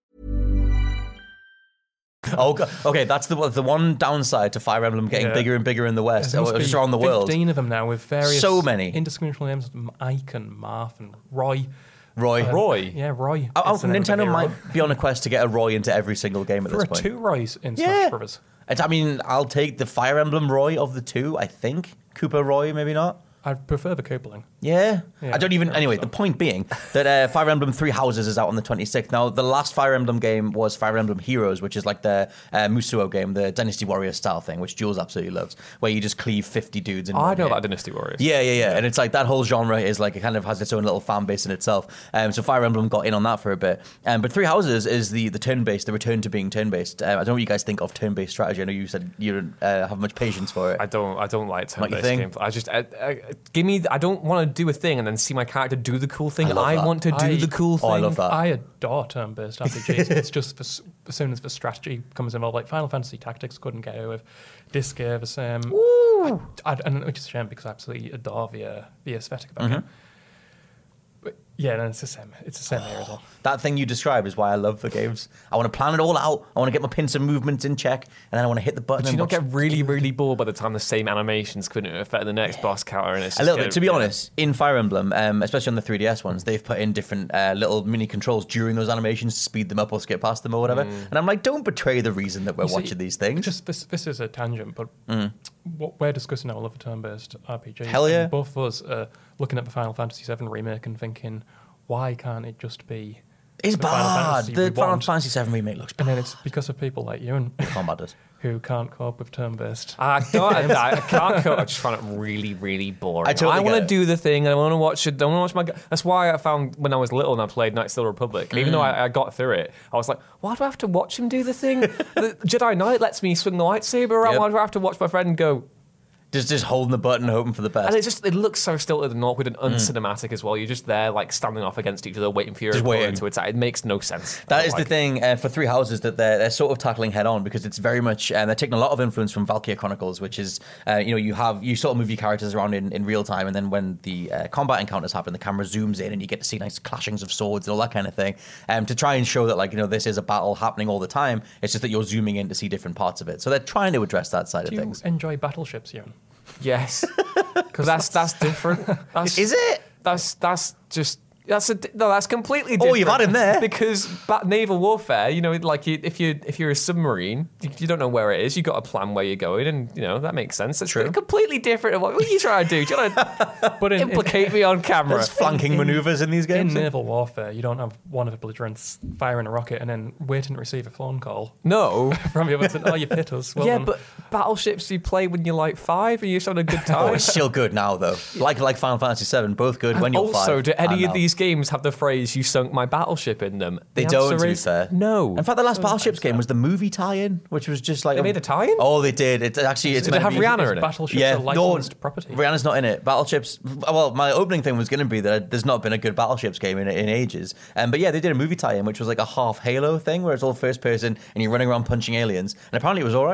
Speaker 5: Oh, go- okay. That's the the one downside to Fire Emblem getting
Speaker 7: Yeah.
Speaker 5: bigger and bigger in the West,
Speaker 7: There
Speaker 5: or
Speaker 7: must be
Speaker 5: just around the world.
Speaker 7: fifteen of them now with various
Speaker 5: So many.
Speaker 7: indiscriminable names: Ike and Marth and Roy.
Speaker 5: Roy,
Speaker 7: Um,
Speaker 6: Roy?
Speaker 7: Yeah, Roy.
Speaker 5: Oh, oh,
Speaker 7: is the name of the
Speaker 5: Nintendo
Speaker 7: hero.
Speaker 5: might be on a quest to get a Roy into every single game at
Speaker 7: There
Speaker 5: this
Speaker 7: are
Speaker 5: point.
Speaker 7: two Roys in
Speaker 5: Yeah.
Speaker 7: Smash Brothers.
Speaker 5: It's, I mean, I'll take the Fire Emblem Roy of the two. I think Koopa Roy, maybe not.
Speaker 7: I prefer the Coupling.
Speaker 5: Yeah.
Speaker 7: Yeah,
Speaker 5: I don't even.
Speaker 7: I
Speaker 5: Anyway,
Speaker 7: so.
Speaker 5: the point being that uh, Fire Emblem Three Houses is out on the twenty-sixth. Now, the last Fire Emblem game was Fire Emblem Heroes, which is like the uh, Musuo game, the Dynasty Warriors style thing, which Jules absolutely loves, where you just cleave fifty dudes in
Speaker 6: I
Speaker 5: one
Speaker 6: know
Speaker 5: hit.
Speaker 6: about Dynasty Warriors.
Speaker 5: Yeah, yeah, yeah, and it's like that whole genre is like it kind of has its own little fan base in itself. Um, so Fire Emblem got in on that for a bit. Um, but Three Houses is the the turn-based, the return to being turn-based. Um, I don't know what you guys think of turn-based strategy. I know you said you don't uh, have much patience for it.
Speaker 6: I don't. I don't like
Speaker 5: Not your
Speaker 6: turn-based
Speaker 5: thing?
Speaker 6: games. I just I, I, give me. I don't want to do a thing and then see my character do the cool thing.
Speaker 5: I love
Speaker 6: I,
Speaker 5: that.
Speaker 6: want to do
Speaker 7: I-
Speaker 6: the cool thing.
Speaker 5: Oh, I love that.
Speaker 7: I adore turn-based R P Gs. It's just for, s- as soon as the strategy comes involved, like Final Fantasy Tactics couldn't get away with. Disgaea the same. I, I, and it's a shame because I absolutely adore the uh, the aesthetic of that
Speaker 5: Mm-hmm.
Speaker 7: game. But yeah, no, it's the same. It's the same here as well.
Speaker 5: That thing you described is why I love the games. I want to plan it all out. I want to get my pincer movements in check, and then I want to hit the button.
Speaker 6: But you
Speaker 5: and
Speaker 6: don't
Speaker 5: watch-
Speaker 6: get really, really bored by the time the same animations couldn't affect the next boss counter. And it's
Speaker 5: a
Speaker 6: just
Speaker 5: little
Speaker 6: gonna-
Speaker 5: bit. To be
Speaker 6: yeah.
Speaker 5: honest, in Fire Emblem, um, especially on the three D S ones, they've put in different uh, little mini controls during those animations to speed them up or skip past them or whatever.
Speaker 6: Mm.
Speaker 5: And I'm like, don't betray the reason that we're
Speaker 7: You see,
Speaker 5: watching these things.
Speaker 7: Just this, this is a tangent, but what we're discussing now, I love a turn-based R P G.
Speaker 5: Mm. Hell yeah.
Speaker 7: And both of us are looking at the Final Fantasy seven remake and thinking, why can't it just be?
Speaker 5: It's
Speaker 7: the Final
Speaker 5: bad.
Speaker 7: Fantasy we
Speaker 5: The Final
Speaker 7: want?
Speaker 5: Fantasy seven remake looks bad.
Speaker 7: And then it's because of people like you and
Speaker 5: Combat does.
Speaker 7: who can't cope with turn-based.
Speaker 6: I don't. I, I can't cope. I just find it really, really boring.
Speaker 5: I totally
Speaker 6: want
Speaker 5: get
Speaker 6: to
Speaker 5: it.
Speaker 6: do the thing. And I want to watch it. I want to watch my. That's why I found when I was little and I played Knights of the Republic. And even though I, I got through it, I was like, why do I have to watch him do the thing? The Jedi Knight lets me swing the lightsaber around.
Speaker 5: Yep.
Speaker 6: Why do I have to watch my friend go?
Speaker 5: Just just holding the button, hoping for the best.
Speaker 6: And it just it looks so stilted and awkward and uncinematic as well. You're just there like standing off against each other, waiting for your
Speaker 5: Just
Speaker 6: opponent
Speaker 5: waiting.
Speaker 6: to attack. It makes no sense. I
Speaker 5: That
Speaker 6: don't
Speaker 5: is the
Speaker 6: like it.
Speaker 5: thing uh, for Three Houses that they're, they're sort of tackling head on because it's very much uh, they're taking a lot of influence from Valkyria Chronicles, which is uh, you know you have you sort of move your characters around in, in real time, and then when the uh, combat encounters happen, the camera zooms in and you get to see nice clashings of swords and all that kind of thing, um, to try and show that like you know this is a battle happening all the time. It's just that you're zooming in to see different parts of it. So they're trying to address that side
Speaker 7: Do
Speaker 5: of
Speaker 7: you
Speaker 5: things.
Speaker 7: enjoy battleships, Ewan?
Speaker 6: Yes, because that's that's different. That's,
Speaker 5: Is it?
Speaker 6: That's that's just that's a no. That's completely
Speaker 5: Oh,
Speaker 6: different.
Speaker 5: you've had him there.
Speaker 6: because ba- naval warfare. You know, like you, if you if you're a submarine, you, you don't know where it is. You got a plan where you're going, and you know that makes sense. It's
Speaker 5: True.
Speaker 6: completely different. What, what are you trying to do? Do you want to
Speaker 7: But in, in,
Speaker 6: implicate me on camera?
Speaker 5: There's flanking
Speaker 7: in-
Speaker 5: maneuvers in these
Speaker 7: in
Speaker 5: games.
Speaker 7: naval warfare, you don't have one of the belligerents firing a rocket and then waiting to receive a phone call
Speaker 6: No.
Speaker 7: from the other saying, "Oh, you hit us." Well
Speaker 6: yeah,
Speaker 7: done."
Speaker 6: but battleships you play when you're like five and you're just having a good
Speaker 5: Oh,
Speaker 6: time.
Speaker 5: it's still good now though. Like like Final Fantasy seven, both good when you're
Speaker 6: also,
Speaker 5: five.
Speaker 6: do any
Speaker 5: and
Speaker 6: of
Speaker 5: now.
Speaker 6: these games have the phrase "you sunk my battleship" in them?
Speaker 5: They
Speaker 6: The
Speaker 5: don't,
Speaker 6: answer
Speaker 5: to be
Speaker 6: is
Speaker 5: fair.
Speaker 6: No.
Speaker 5: In fact, the last Battleships game was the movie tie-in, which was just like
Speaker 6: They made a tie-in?
Speaker 5: Oh, they did. It's actually it's
Speaker 6: Did it
Speaker 5: meant
Speaker 6: have
Speaker 5: to be-
Speaker 6: Rihanna
Speaker 7: Is
Speaker 6: in it?
Speaker 7: battleships
Speaker 5: Yeah,
Speaker 7: a
Speaker 5: no,
Speaker 7: licensed property.
Speaker 5: Rihanna's not in it. Battleships. Well, my opening thing was going to be that there's not been a good Battleships game in in ages. Um, but yeah, they did a movie tie-in, which was like a half Halo thing, where it's all first person and you're running around punching aliens, and apparently it was all right.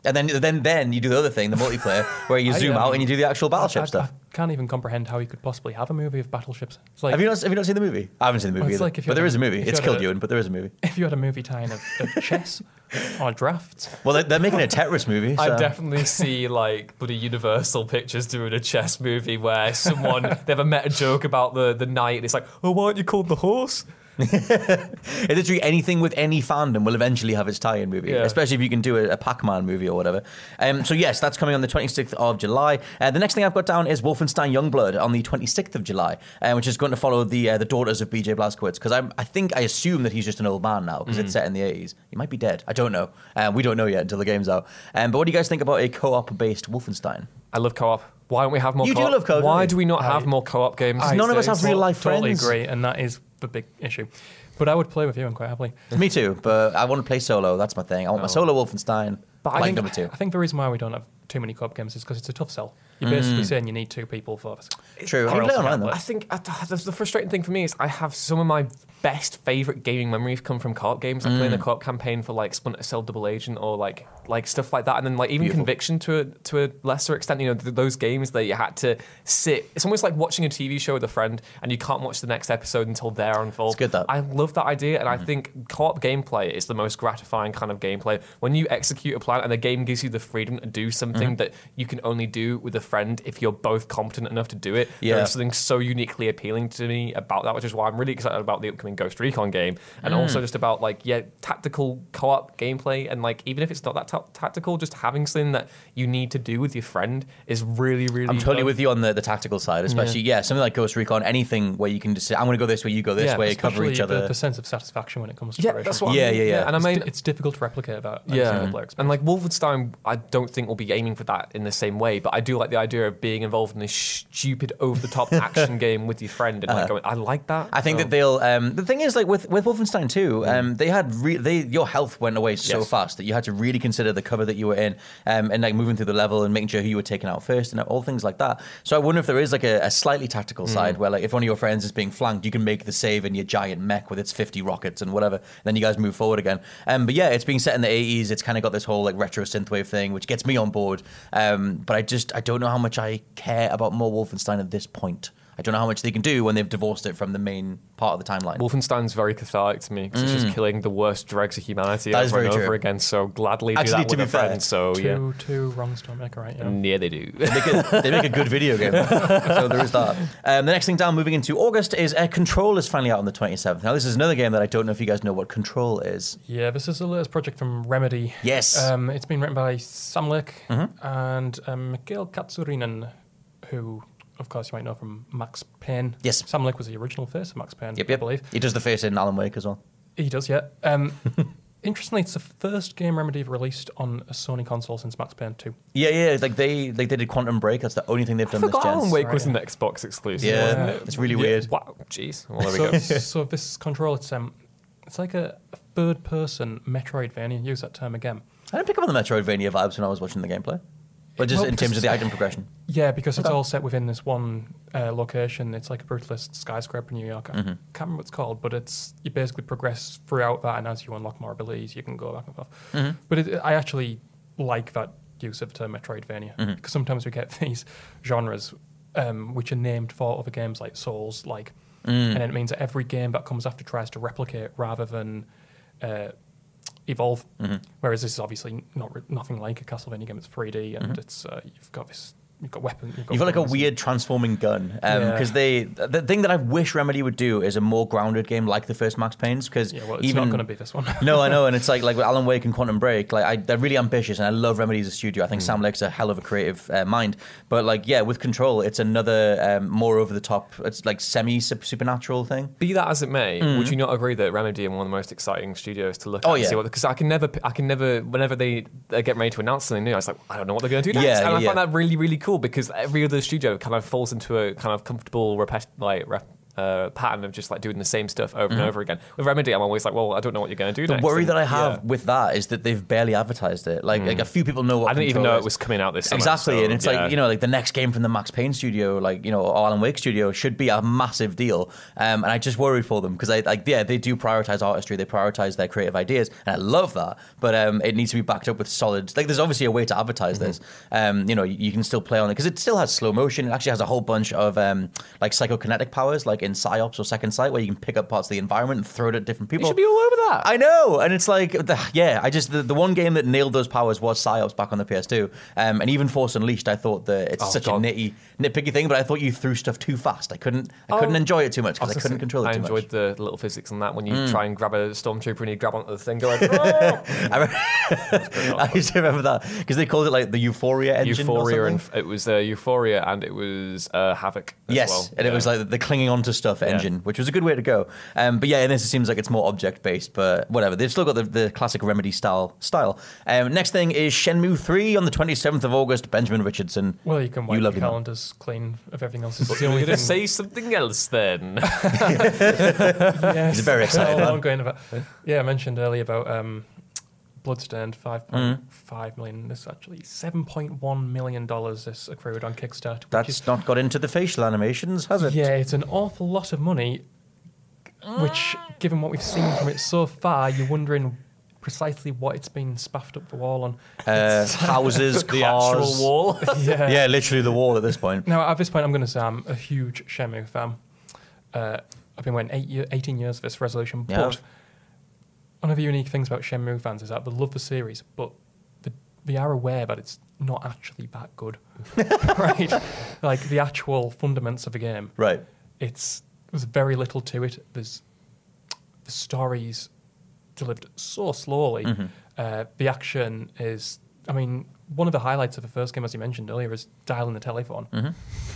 Speaker 5: And then, then, then you do the other thing, the multiplayer, where you
Speaker 7: I,
Speaker 5: zoom
Speaker 7: um,
Speaker 5: out and you do the actual battleship
Speaker 7: I, I,
Speaker 5: stuff.
Speaker 7: I can't even comprehend how you could possibly have a movie of battleships. It's like,
Speaker 5: Have you not? Have you not seen the movie? I haven't seen the movie
Speaker 7: Well, it's
Speaker 5: either.
Speaker 7: like if you
Speaker 5: but
Speaker 7: had
Speaker 5: there
Speaker 7: a-
Speaker 5: is a movie.
Speaker 7: if you
Speaker 5: It's
Speaker 7: had
Speaker 5: killed
Speaker 7: a-
Speaker 5: you, but there is a movie.
Speaker 7: if you had a movie tying of, of chess or drafts.
Speaker 5: Well, they're, they're making a Tetris movie.
Speaker 6: I
Speaker 5: so-
Speaker 6: definitely see like bloody Universal Pictures doing a chess movie where someone they have a meta joke about the the knight. And it's like, oh, why aren't you called the horse?
Speaker 5: Literally anything with any fandom will eventually have its tie-in movie,
Speaker 6: Yeah.
Speaker 5: especially if you can do a, a Pac-Man movie or whatever. Um, so yes, that's coming on the twenty-sixth of July. Uh, the next thing I've got down is Wolfenstein Youngblood on the twenty-sixth of July, uh, which is going to follow the uh, the daughters of B J Blazkowicz, because I, I think I assume that he's just an old man now, because
Speaker 6: Mm.
Speaker 5: it's set in the eighties. He might be dead. I don't know. Uh, we don't know yet until the game's out. Um, but what do you guys think about a co-op-based Wolfenstein?
Speaker 6: I love co-op. Why don't we have more
Speaker 5: You do
Speaker 6: co-op?
Speaker 5: love co-op, don't
Speaker 6: Why
Speaker 5: you?
Speaker 6: do we not
Speaker 7: I-
Speaker 6: have more co-op games?
Speaker 7: I-
Speaker 6: these
Speaker 5: None of us
Speaker 6: days?
Speaker 5: have real life
Speaker 7: Totally
Speaker 5: friends.
Speaker 7: agree, and that is the big issue. But I would play with you and quite happily.
Speaker 5: Me too, but I want to play solo. That's my thing. I want my solo Wolfenstein.
Speaker 7: But I
Speaker 5: like
Speaker 7: think,
Speaker 5: number two.
Speaker 7: I think the reason why we don't have too many co-op games is because it's a tough sell. You're basically saying you need two people for this.
Speaker 5: True.
Speaker 7: Or
Speaker 5: I mean,
Speaker 7: else
Speaker 5: play
Speaker 7: you
Speaker 5: online
Speaker 7: can't
Speaker 5: though.
Speaker 7: play.
Speaker 6: I think uh, the the frustrating thing for me is I have some of my best favorite gaming memories come from co-op games, like playing the co-op campaign for like Splinter Cell Double Agent or like like stuff like that, and then like even
Speaker 5: Beautiful.
Speaker 6: Conviction to a to a lesser extent. You know, th- those games that you had to sit. It's almost like watching a T V show with a friend, and you can't watch the next episode until they're involved.
Speaker 5: It's good, that.
Speaker 6: I love that idea, and I think co-op gameplay is the most gratifying kind of gameplay when you execute a plan and the game gives you the freedom to do something that you can only do with a friend if you're both competent enough to do it.
Speaker 5: Yeah.
Speaker 6: There's something so uniquely appealing to me about that, which is why I'm really excited about the upcoming Ghost Recon game, and also just about like yeah, tactical co-op gameplay, and like even if it's not that ta- tactical, just having something that you need to do with your friend is really, really.
Speaker 5: I'm totally
Speaker 6: fun.
Speaker 5: with you on the, the tactical side, especially, yeah. something like Ghost Recon, anything where you can just say, I'm going to go this way, you go this
Speaker 6: Yeah,
Speaker 5: way, cover
Speaker 7: Especially
Speaker 5: each other.
Speaker 7: The, the sense of satisfaction when it comes to
Speaker 6: Yeah,
Speaker 7: creation.
Speaker 6: that's what.
Speaker 5: Yeah,
Speaker 6: I mean.
Speaker 5: yeah, yeah.
Speaker 6: And I
Speaker 7: It's
Speaker 6: mean,
Speaker 7: di- it's difficult to replicate that. in a
Speaker 6: yeah,
Speaker 7: single player experience.
Speaker 6: and like Wolfenstein, I don't think will be aiming for that in the same way. But I do like the idea of being involved in this stupid, over-the-top action game with your friend, and like going, I like that.
Speaker 5: I think
Speaker 6: So-
Speaker 5: that they'll. Um, the thing is, like with, with Wolfenstein two, um, they had re- they your health went away so
Speaker 6: Yes.
Speaker 5: fast that you had to really consider the cover that you were in, um, and like moving through the level and making sure who you were taking out first and all things like that. So I wonder if there is like a, a slightly tactical side where like if one of your friends is being flanked, you can make the save in your giant mech with its fifty rockets and whatever. Then you guys move forward again. Um, but yeah, it's being set in the eighties. It's kind of got this whole like retro synthwave thing, which gets me on board. Um, but I just I don't know how much I care about more Wolfenstein at this point. I don't know how much they can do when they've divorced it from the main part of the timeline.
Speaker 6: Wolfenstein's very cathartic to me because it's just killing the worst dregs of humanity
Speaker 5: That is
Speaker 6: over and
Speaker 5: very
Speaker 6: over
Speaker 5: true.
Speaker 6: again. So gladly do
Speaker 5: Actually,
Speaker 6: that
Speaker 5: to
Speaker 6: with
Speaker 5: be
Speaker 6: a friend.
Speaker 5: fair,
Speaker 6: So
Speaker 7: two,
Speaker 6: yeah,
Speaker 7: two wrongs don't make a right. You know?
Speaker 6: yeah, they do.
Speaker 5: they, make a, they make a good video game. So there is that. Um, the next thing down, moving into August, is uh, Control is finally out on the twenty-seventh. Now, this is another game that I don't know if you guys know what Control is.
Speaker 7: Yeah, this is the latest project from Remedy.
Speaker 5: Yes.
Speaker 7: Um, it's been written by Sam Lake
Speaker 5: Mm-hmm.
Speaker 7: and um, Mikhail Katsurinen, who, of course, you might know from Max Payne.
Speaker 5: Yes.
Speaker 7: Sam Lake was the original face of Max Payne,
Speaker 5: Yep,
Speaker 7: I
Speaker 5: yep.
Speaker 7: believe.
Speaker 5: He does the face in Alan Wake as well.
Speaker 7: He does, yeah. Um, interestingly, it's the first game Remedy have released on a Sony console since Max Payne two.
Speaker 5: Yeah, yeah. It's like they like they did Quantum Break. That's the only thing they've
Speaker 6: I
Speaker 5: done this
Speaker 6: forgot
Speaker 5: gen.
Speaker 6: Alan Wake was
Speaker 7: Right.
Speaker 6: an Xbox exclusive.
Speaker 5: Yeah,
Speaker 6: wasn't it?
Speaker 5: it's really weird.
Speaker 6: Wow, jeez. Well, there we go.
Speaker 7: So, so this Control, it's um, it's like a third-person Metroidvania. Use that term again.
Speaker 5: I didn't pick up on the Metroidvania vibes when I was watching the gameplay. But just
Speaker 7: Well,
Speaker 5: in terms
Speaker 7: because
Speaker 5: of the
Speaker 7: it's-
Speaker 5: item progression.
Speaker 7: Yeah, because it's
Speaker 5: Okay.
Speaker 7: all set within this one uh, location. It's like a brutalist skyscraper in New York. I
Speaker 5: Mm-hmm.
Speaker 7: can't remember what it's called, but it's you basically progress throughout that, and as you unlock more abilities, you can go back and forth.
Speaker 5: Mm-hmm.
Speaker 7: But it, I actually like that use of the term Metroidvania
Speaker 5: Mm-hmm.
Speaker 7: because sometimes we get these genres um, which are named for other games like Souls, like,
Speaker 5: Mm.
Speaker 7: and then it means that every game that comes after tries to replicate rather than uh, evolve.
Speaker 5: Mm-hmm.
Speaker 7: Whereas this is obviously not re- nothing like a Castlevania game. It's three D, and
Speaker 5: Mm-hmm.
Speaker 7: it's uh, you've got this, you've got weapons. You've got,
Speaker 5: You've got like a
Speaker 7: guns and-
Speaker 5: weird transforming gun because
Speaker 7: Yeah.
Speaker 5: they the thing that I wish Remedy would do is a more grounded game like the first Max Payne's because
Speaker 7: Yeah, well, it's
Speaker 5: even
Speaker 7: not going to be this one.
Speaker 5: no, I know, and it's like like with Alan Wake and Quantum Break, like I, they're really ambitious, and I love Remedy as a studio. I think Sam Lake's a hell of a creative uh, mind, but like yeah, with Control, it's another um, more over the top. It's like semi supernatural thing.
Speaker 6: Be that as it may, would you not agree that Remedy are one of the most exciting studios to look
Speaker 5: Mm. Oh,
Speaker 6: at?
Speaker 5: yeah.
Speaker 6: Because I can never, I can never, whenever they, they get ready to announce something new, I was like, I don't know what they're going to do next.
Speaker 5: Yeah,
Speaker 6: and I
Speaker 5: yeah,
Speaker 6: find
Speaker 5: yeah.
Speaker 6: that really, really cool because every other studio kind of falls into a kind of comfortable, repet- like rep- uh, pattern of just like doing the same stuff over mm-hmm. and over again. With Remedy, I'm always like, well, I don't know what you're going to do
Speaker 5: the
Speaker 6: next.
Speaker 5: The worry
Speaker 6: and,
Speaker 5: that I have
Speaker 6: yeah.
Speaker 5: with that is that they've barely advertised it. Like, mm. like a few people know what
Speaker 6: I didn't even
Speaker 5: Control
Speaker 6: know
Speaker 5: is.
Speaker 6: it was coming out this summer.
Speaker 5: Exactly,
Speaker 6: so,
Speaker 5: and it's
Speaker 6: yeah.
Speaker 5: like, you know, like the next game from the Max Payne studio, like, you know, Alan Wake studio should be a massive deal. Um, and I just worry for them because, I like, yeah, they do prioritize artistry, they prioritize their creative ideas, and I love that. But um, it needs to be backed up with solid. Like, there's obviously a way to advertise mm-hmm. this. Um, you know, you, you can still play on it because it still has slow motion. It actually has a whole bunch of um, like psychokinetic powers, like in PsyOps or Second Sight, where you can pick up parts of the environment and throw it at different people.
Speaker 6: You should be all over that.
Speaker 5: I know, and it's like, the, yeah, I just the, the one game that nailed those powers was PsyOps back on the P S two, um, and even Force Unleashed. I thought that it's
Speaker 6: oh,
Speaker 5: such
Speaker 6: God.
Speaker 5: a nitty, nitpicky thing, but I thought you threw stuff too fast. I couldn't, I couldn't
Speaker 6: oh,
Speaker 5: enjoy it too much because I, I couldn't
Speaker 6: say,
Speaker 5: control it
Speaker 6: I
Speaker 5: too much.
Speaker 6: I enjoyed the little physics on that when you mm. try and grab a stormtrooper and you grab onto the thing, going. Oh!
Speaker 5: I, remember, I used to remember that because they called it like the Euphoria engine.
Speaker 6: Euphoria, and it was uh, Euphoria, and it was uh, Havoc. As
Speaker 5: yes,
Speaker 6: well.
Speaker 5: and
Speaker 6: yeah.
Speaker 5: it was like the clinging onto stuff
Speaker 6: yeah.
Speaker 5: engine, which was a good way to go. Um, but yeah, in this it seems like it's more object based, but whatever. They've still got the, the classic Remedy style style. Um, next thing is Shenmue three on the twenty-seventh of August. Benjamin Richardson.
Speaker 7: Well, you can wipe
Speaker 5: you
Speaker 7: your
Speaker 5: love
Speaker 7: calendars clean of everything else. It's
Speaker 6: But
Speaker 7: the
Speaker 6: you're
Speaker 7: only
Speaker 6: going to
Speaker 7: thing.
Speaker 6: say something else then.
Speaker 7: Yes.
Speaker 5: He's very excited.
Speaker 7: Well, I'm going about, yeah, I mentioned earlier about um, Bloodstained, five point five mm. million. This actually seven point one million dollars this accrued on Kickstarter.
Speaker 5: That's
Speaker 7: is,
Speaker 5: not got into the facial animations, has it?
Speaker 7: Yeah, it's an awful lot of money, which, given what we've seen from it so far, you're wondering precisely what it's been spaffed up the wall on.
Speaker 5: Uh, houses,
Speaker 6: the
Speaker 5: cars.
Speaker 6: actual wall.
Speaker 7: yeah.
Speaker 5: Yeah, literally the wall at this point.
Speaker 7: Now, at this point, I'm going to say I'm a huge Shenmue fan. Uh, I've been waiting eight year, eighteen years for this resolution,
Speaker 5: Yeah.
Speaker 7: but one of the unique things about Shenmue fans is that they love the series, but they, they are aware that it's not actually that good. Right? Like, the actual fundamentals of the game.
Speaker 5: Right.
Speaker 7: It's There's very little to it. There's the story's delivered so slowly.
Speaker 5: Mm-hmm.
Speaker 7: Uh, the action is, I mean, one of the highlights of the first game, as you mentioned earlier, is dialing the telephone.
Speaker 5: Mm-hmm.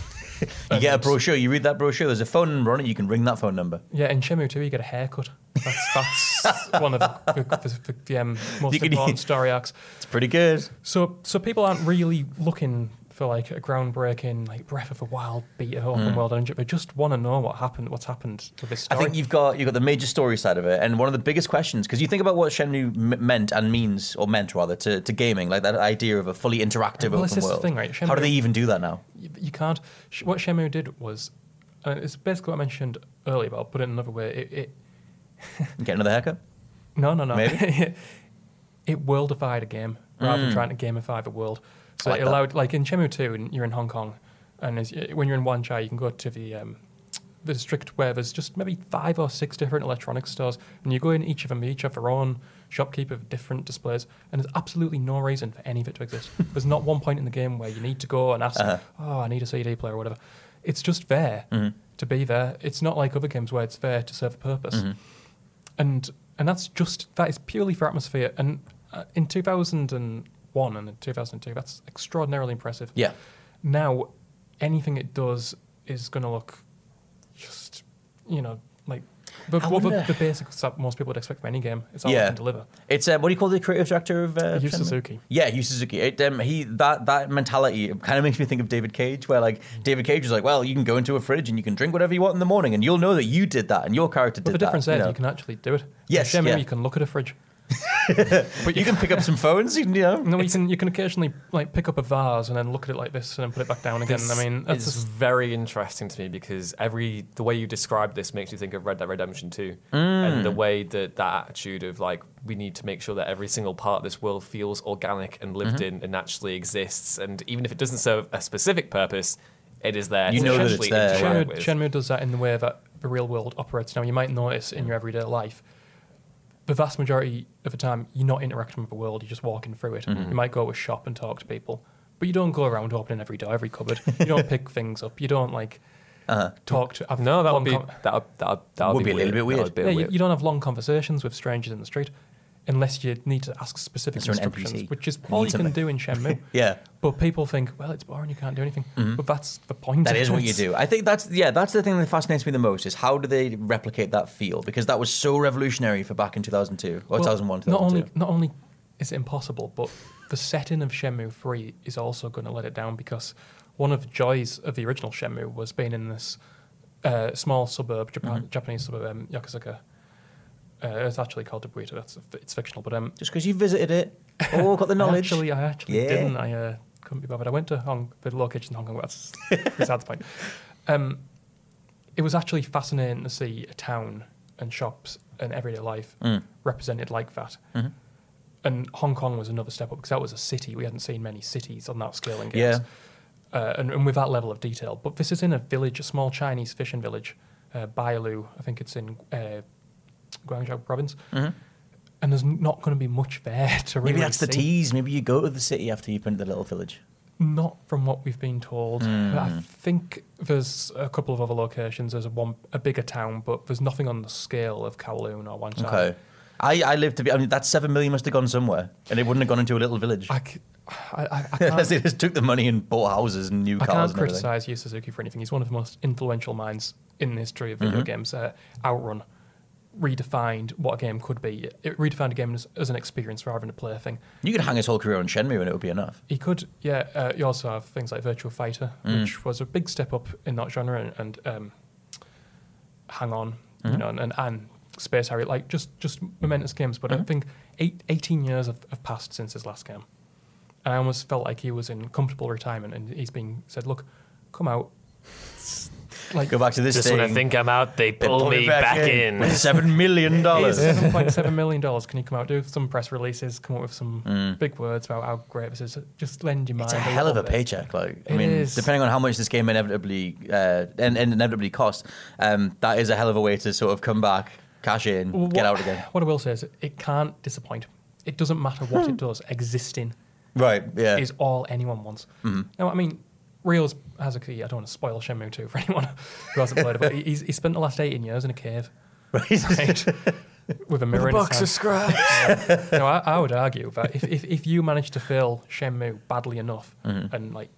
Speaker 5: You get a brochure, you read that brochure, there's a phone number on it, you can ring that phone number.
Speaker 7: Yeah, in Shenmue two, you get a haircut. That's, that's one of the, the, the, the um, most
Speaker 5: You can-
Speaker 7: important story arcs.
Speaker 5: It's pretty good.
Speaker 7: So, so people aren't really looking for like a groundbreaking, like Breath of the Wild beat open world engine. They just want to know what happened, what's happened with this
Speaker 5: I
Speaker 7: story.
Speaker 5: think you've got you've got the major story side of it, and one of the biggest questions, because you think about what Shenmue m- meant and means, or meant rather, to, to gaming, like that idea of a fully interactive
Speaker 7: Well, this
Speaker 5: open
Speaker 7: is the
Speaker 5: world.
Speaker 7: thing, right?
Speaker 5: How do
Speaker 7: Shenmue-
Speaker 5: they even do that now?
Speaker 7: you, you can't. Sh- what Shenmue did was, and it's basically what I mentioned earlier, but I'll put it another way. It, it
Speaker 5: Get another haircut?
Speaker 7: no, no, no.
Speaker 5: Maybe?
Speaker 7: It worldified a game rather than trying to gamify the world. So
Speaker 5: I like
Speaker 7: it
Speaker 5: that.
Speaker 7: allowed, like in Shenmue two, and you're in Hong Kong, and as, when you're in Wanchai, you can go to the um, the district where there's just maybe five or six different electronics stores, and you go in each of them, they each have their own shopkeeper with different displays, and there's absolutely no reason for any of it to exist. There's not one point in the game where you need to go and ask,
Speaker 5: Uh-huh.
Speaker 7: oh, I need a C D player or whatever. It's just there
Speaker 5: Mm-hmm.
Speaker 7: to be there. It's not like other games where it's there to serve a purpose.
Speaker 5: Mm-hmm.
Speaker 7: And and that's just, that is purely for atmosphere. And uh, in two thousand one and in two thousand two, that's extraordinarily impressive.
Speaker 5: Yeah.
Speaker 7: Now, anything it does is going to look just, you know, like the,
Speaker 5: I
Speaker 7: what the,
Speaker 5: wonder-
Speaker 7: the basics that most people would expect from any game. It's all it
Speaker 5: Yeah.
Speaker 7: can deliver.
Speaker 5: It's uh, what do you call the creative director of uh,
Speaker 7: Yu
Speaker 5: Shenmue?
Speaker 7: Suzuki.
Speaker 5: Yeah, Yu Suzuki. It, um, he that that mentality kind of makes me think of David Cage, where like David Cage was like, well, you can go into a fridge and you can drink whatever you want in the morning, and you'll know that you did that and your character
Speaker 7: But
Speaker 5: did
Speaker 7: the difference
Speaker 5: that.
Speaker 7: is
Speaker 5: you know?
Speaker 7: you can actually do it.
Speaker 5: Yes,
Speaker 7: In Shenmue,
Speaker 5: yeah.
Speaker 7: you can look at a fridge.
Speaker 5: But you can pick up some phones, you know.
Speaker 7: No, you can you can occasionally like pick up a vase and then look at it like this and then put it back down again.
Speaker 6: This
Speaker 7: I mean, that's
Speaker 6: it's
Speaker 7: just,
Speaker 6: very interesting to me because every the way you describe this makes you think of Red Dead Redemption two, and the way that that attitude of like we need to make sure that every single part of this world feels organic and lived in and actually exists, and even if it doesn't serve a specific purpose, it is there.
Speaker 5: You
Speaker 6: to
Speaker 5: know that
Speaker 6: actually
Speaker 5: it's there.
Speaker 6: interact
Speaker 7: Shenmue,
Speaker 6: with.
Speaker 7: Shenmue does that in the way that the real world operates. Now, you might notice in your everyday life, the vast majority of the time, you're not interacting with the world, you're just walking through it.
Speaker 5: Mm-hmm.
Speaker 7: You might go to a shop and talk to people, but you don't go around opening every door, every cupboard. You don't pick things up. You don't, like,
Speaker 5: Uh-huh.
Speaker 7: talk to... Have
Speaker 6: No, that
Speaker 7: long
Speaker 6: would be
Speaker 7: con-
Speaker 6: that would, that would, that would
Speaker 5: Would be a little bit weird.
Speaker 6: That would be a
Speaker 7: yeah, you,
Speaker 6: weird.
Speaker 7: you don't have long conversations with strangers in the street unless you need to ask specific
Speaker 5: Is there an N P
Speaker 7: instructions,
Speaker 5: C?
Speaker 7: which is
Speaker 5: You
Speaker 7: all
Speaker 5: need
Speaker 7: you
Speaker 5: to
Speaker 7: can
Speaker 5: ma-
Speaker 7: do in Shenmue.
Speaker 5: Yeah.
Speaker 7: But people think, well, it's boring, you can't do anything. But that's the point.
Speaker 5: That
Speaker 7: of
Speaker 5: is what
Speaker 7: it.
Speaker 5: you do. I think that's yeah, that's the thing that fascinates me the most is how do they replicate that feel? Because that was so revolutionary for back in two thousand two or
Speaker 7: Well,
Speaker 5: two thousand one, two
Speaker 7: Not
Speaker 5: thousand two.
Speaker 7: only, not only is it impossible, but the setting of Shenmue three is also going to let it down because one of the joys of the original Shenmue was being in this uh, small suburb, Japan, mm-hmm. Japanese suburb, um, Yokosuka. Uh, it's actually called Dobuita. That's it's fictional, but um,
Speaker 5: just because you visited it, oh, got the knowledge.
Speaker 7: Actually, I actually
Speaker 5: yeah.
Speaker 7: didn't. I uh, couldn't be bothered. I went to Hong, the location in Hong Kong. But that's beside the point. Um, it was actually fascinating to see a town and shops and everyday life mm. represented like that. Mm-hmm. And Hong Kong was another step up because that was a city. We hadn't seen many cities on that scale in games. Yeah. Uh, and, and with that level of detail. But this is in a village, a small Chinese fishing village, uh, Bailu. I think it's in uh, Guangzhou province. Mm-hmm. And there's not going to be much there to really
Speaker 5: Maybe that's
Speaker 7: see.
Speaker 5: the tease. Maybe you go to the city after you've been to the little village.
Speaker 7: Not from what we've been told.
Speaker 5: Mm.
Speaker 7: I think there's a couple of other locations. There's a one a bigger town, but there's nothing on the scale of Kowloon or Wanshan.
Speaker 5: Okay. I, I live to be... I mean, that seven million must have gone somewhere, and it wouldn't have gone into a little village.
Speaker 7: I, c- I, I, I can't...
Speaker 5: They just took the money and bought houses and new
Speaker 7: I
Speaker 5: cars
Speaker 7: can't
Speaker 5: and
Speaker 7: criticise Yu Suzuki for anything. He's one of the most influential minds in the history of video mm-hmm. games. Uh, Outrun redefined what a game could be. It redefined a game as, as an experience rather than a play thing.
Speaker 5: You could hang his whole career on Shenmue and it would be enough.
Speaker 7: He could, yeah. Uh, you also have things like Virtua Fighter, mm. which was a big step up in that genre, and, and um, Hang On, mm-hmm. you know, and, and Space Harrier, like just, just momentous games. But mm-hmm. I think eight, eighteen years have, have passed since his last game. And I almost felt like he was in comfortable retirement, and he's being said, look, come out.
Speaker 5: Like, go back to this
Speaker 6: just
Speaker 5: thing.
Speaker 6: when I think I'm out, they pull, they pull me back, back in.
Speaker 5: in. With seven million dollars.
Speaker 7: seven point seven million dollars. Can you come out, do some press releases, come up with some
Speaker 5: mm.
Speaker 7: big words about how great this is? Just lend your mind.
Speaker 5: It's a hell of a paycheck. Like, I
Speaker 7: it
Speaker 5: mean,
Speaker 7: is.
Speaker 5: Depending on how much this game inevitably uh, and, and inevitably costs, um, that is a hell of a way to sort of come back, cash in,
Speaker 7: well,
Speaker 5: get
Speaker 7: what,
Speaker 5: out again.
Speaker 7: What I will say is, it can't disappoint. It doesn't matter what it does. Existing,
Speaker 5: right? Yeah,
Speaker 7: is all anyone wants. Mm-hmm. Now, I mean. Rios has a key. I don't want to spoil Shenmue two for anyone who hasn't played it, but he's, he spent the last eighteen years in a cave.
Speaker 5: Right.
Speaker 7: right? With a mirror
Speaker 6: With
Speaker 7: in
Speaker 6: a box
Speaker 7: his
Speaker 6: of scraps.
Speaker 7: Yeah. No, I, I would argue that if, if, if you manage to fail Shenmue badly enough mm-hmm. and like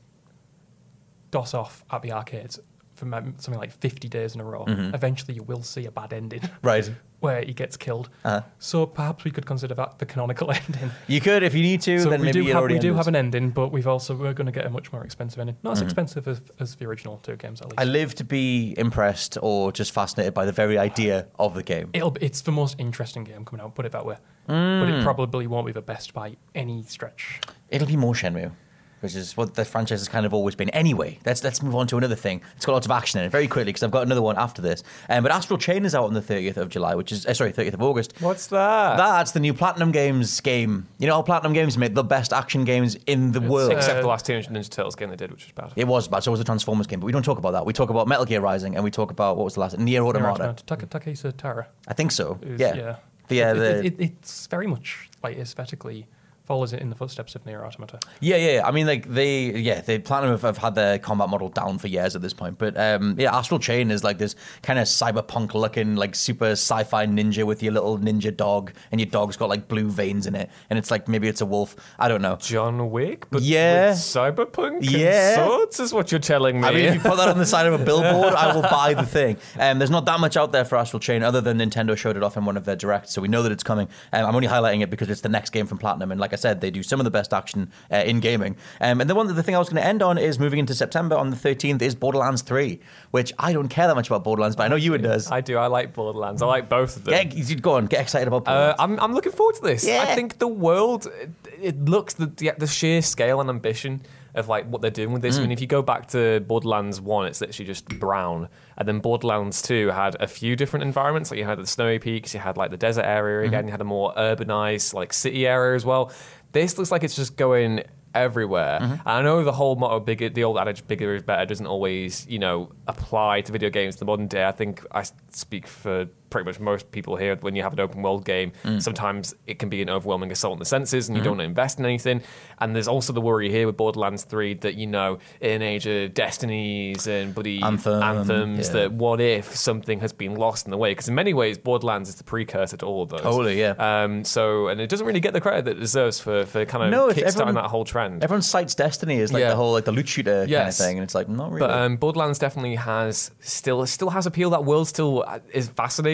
Speaker 7: DOS off at the arcades for something like fifty days in a row, mm-hmm. eventually you will see a bad ending.
Speaker 5: Right.
Speaker 7: Where he gets killed.
Speaker 5: Uh-huh.
Speaker 7: So perhaps we could consider that the canonical ending.
Speaker 5: You could if you need to.
Speaker 7: So
Speaker 5: then
Speaker 7: we
Speaker 5: maybe
Speaker 7: do
Speaker 5: you
Speaker 7: have,
Speaker 5: already
Speaker 7: we do
Speaker 5: ended.
Speaker 7: have an ending, but we've also we're going to get a much more expensive ending. Not as
Speaker 5: mm-hmm.
Speaker 7: expensive as, as the original two games, at least.
Speaker 5: I live to be impressed or just fascinated by the very idea of the game.
Speaker 7: It'll be, it's the most interesting game coming out. Put it that way. Mm. But it probably won't be the best by any stretch.
Speaker 5: It'll be more Shenmue, which is what the franchise has kind of always been. Anyway, let's let's move on to another thing. It's got lots of action in it very quickly because I've got another one after this. Um, but Astral Chain is out on the thirtieth of July, which is uh, sorry, thirtieth of August.
Speaker 6: What's that?
Speaker 5: That's the new Platinum Games game. You know how Platinum Games made the best action games in the
Speaker 6: it's,
Speaker 5: world,
Speaker 6: except for the last Teenage Ninja Turtles game they did, which was bad.
Speaker 5: It was bad. So was the Transformers game, but we don't talk about that. We talk about Metal Gear Rising, and we talk about what was the last Nier Automata.
Speaker 7: Taka, Takehisa Tara.
Speaker 5: I think so.
Speaker 7: Is,
Speaker 5: yeah,
Speaker 7: yeah.
Speaker 5: The, uh,
Speaker 7: it,
Speaker 5: the,
Speaker 7: it, it, it's very much like aesthetically. Follows it in the footsteps of Nier Automata.
Speaker 5: Yeah, yeah. I mean, like they, yeah, they Platinum have, have had their combat model down for years at this point. But um, yeah, Astral Chain is like this kind of cyberpunk-looking, like super sci-fi ninja with your little ninja dog, and your dog's got like blue veins in it, and it's like maybe it's a wolf. I don't know.
Speaker 6: John Wick, but
Speaker 5: yeah,
Speaker 6: with cyberpunk
Speaker 5: yeah.
Speaker 6: and swords is what you're telling me.
Speaker 5: I mean, if you put that on the side of a billboard, I will buy the thing. Um, there's not that much out there for Astral Chain, other than Nintendo showed it off in one of their directs, so we know that it's coming. Um, I'm only highlighting it because it's the next game from Platinum, and like I said, they do some of the best action uh, in gaming. Um, and the one the thing I was going to end on is moving into September on the thirteenth is Borderlands three, which I don't care that much about Borderlands, but I know you it does.
Speaker 6: I do. I like Borderlands. I like both of them.
Speaker 5: Get, go on, get excited about Borderlands.
Speaker 6: Uh, I'm, I'm looking forward to this.
Speaker 5: Yeah.
Speaker 6: I think the world, it, it looks, the, the the sheer scale and ambition of like what they're doing with this. Mm. I mean, if you go back to Borderlands one, it's literally just brown. And then Borderlands two had a few different environments. Like you had the snowy peaks, you had like the desert area again, mm-hmm. you had a more urbanized like city area as well. This looks like it's just going everywhere. Mm-hmm. And I know the whole motto, bigger, the old adage, bigger is better, doesn't always, you know, apply to video games in the modern day. I think I speak for pretty much most people here. When you have an open world game, mm. sometimes it can be an overwhelming assault on the senses and you mm-hmm. don't want to invest in anything. And there's also the worry here with Borderlands three that, you know, in an age of Destinies and bloody
Speaker 5: Anthem,
Speaker 6: anthems,
Speaker 5: yeah.
Speaker 6: that what if something has been lost in the way? Because in many ways, Borderlands is the precursor to all of those.
Speaker 5: Totally, yeah.
Speaker 6: Um, so, and it doesn't really get the credit that it deserves for, for kind of
Speaker 5: no,
Speaker 6: kickstarting
Speaker 5: everyone,
Speaker 6: that whole trend.
Speaker 5: Everyone cites Destiny as like
Speaker 6: yeah.
Speaker 5: the whole like the loot shooter
Speaker 6: yes.
Speaker 5: kind of thing, and it's like not really.
Speaker 6: But um, Borderlands definitely has still still has appeal. That world still is fascinates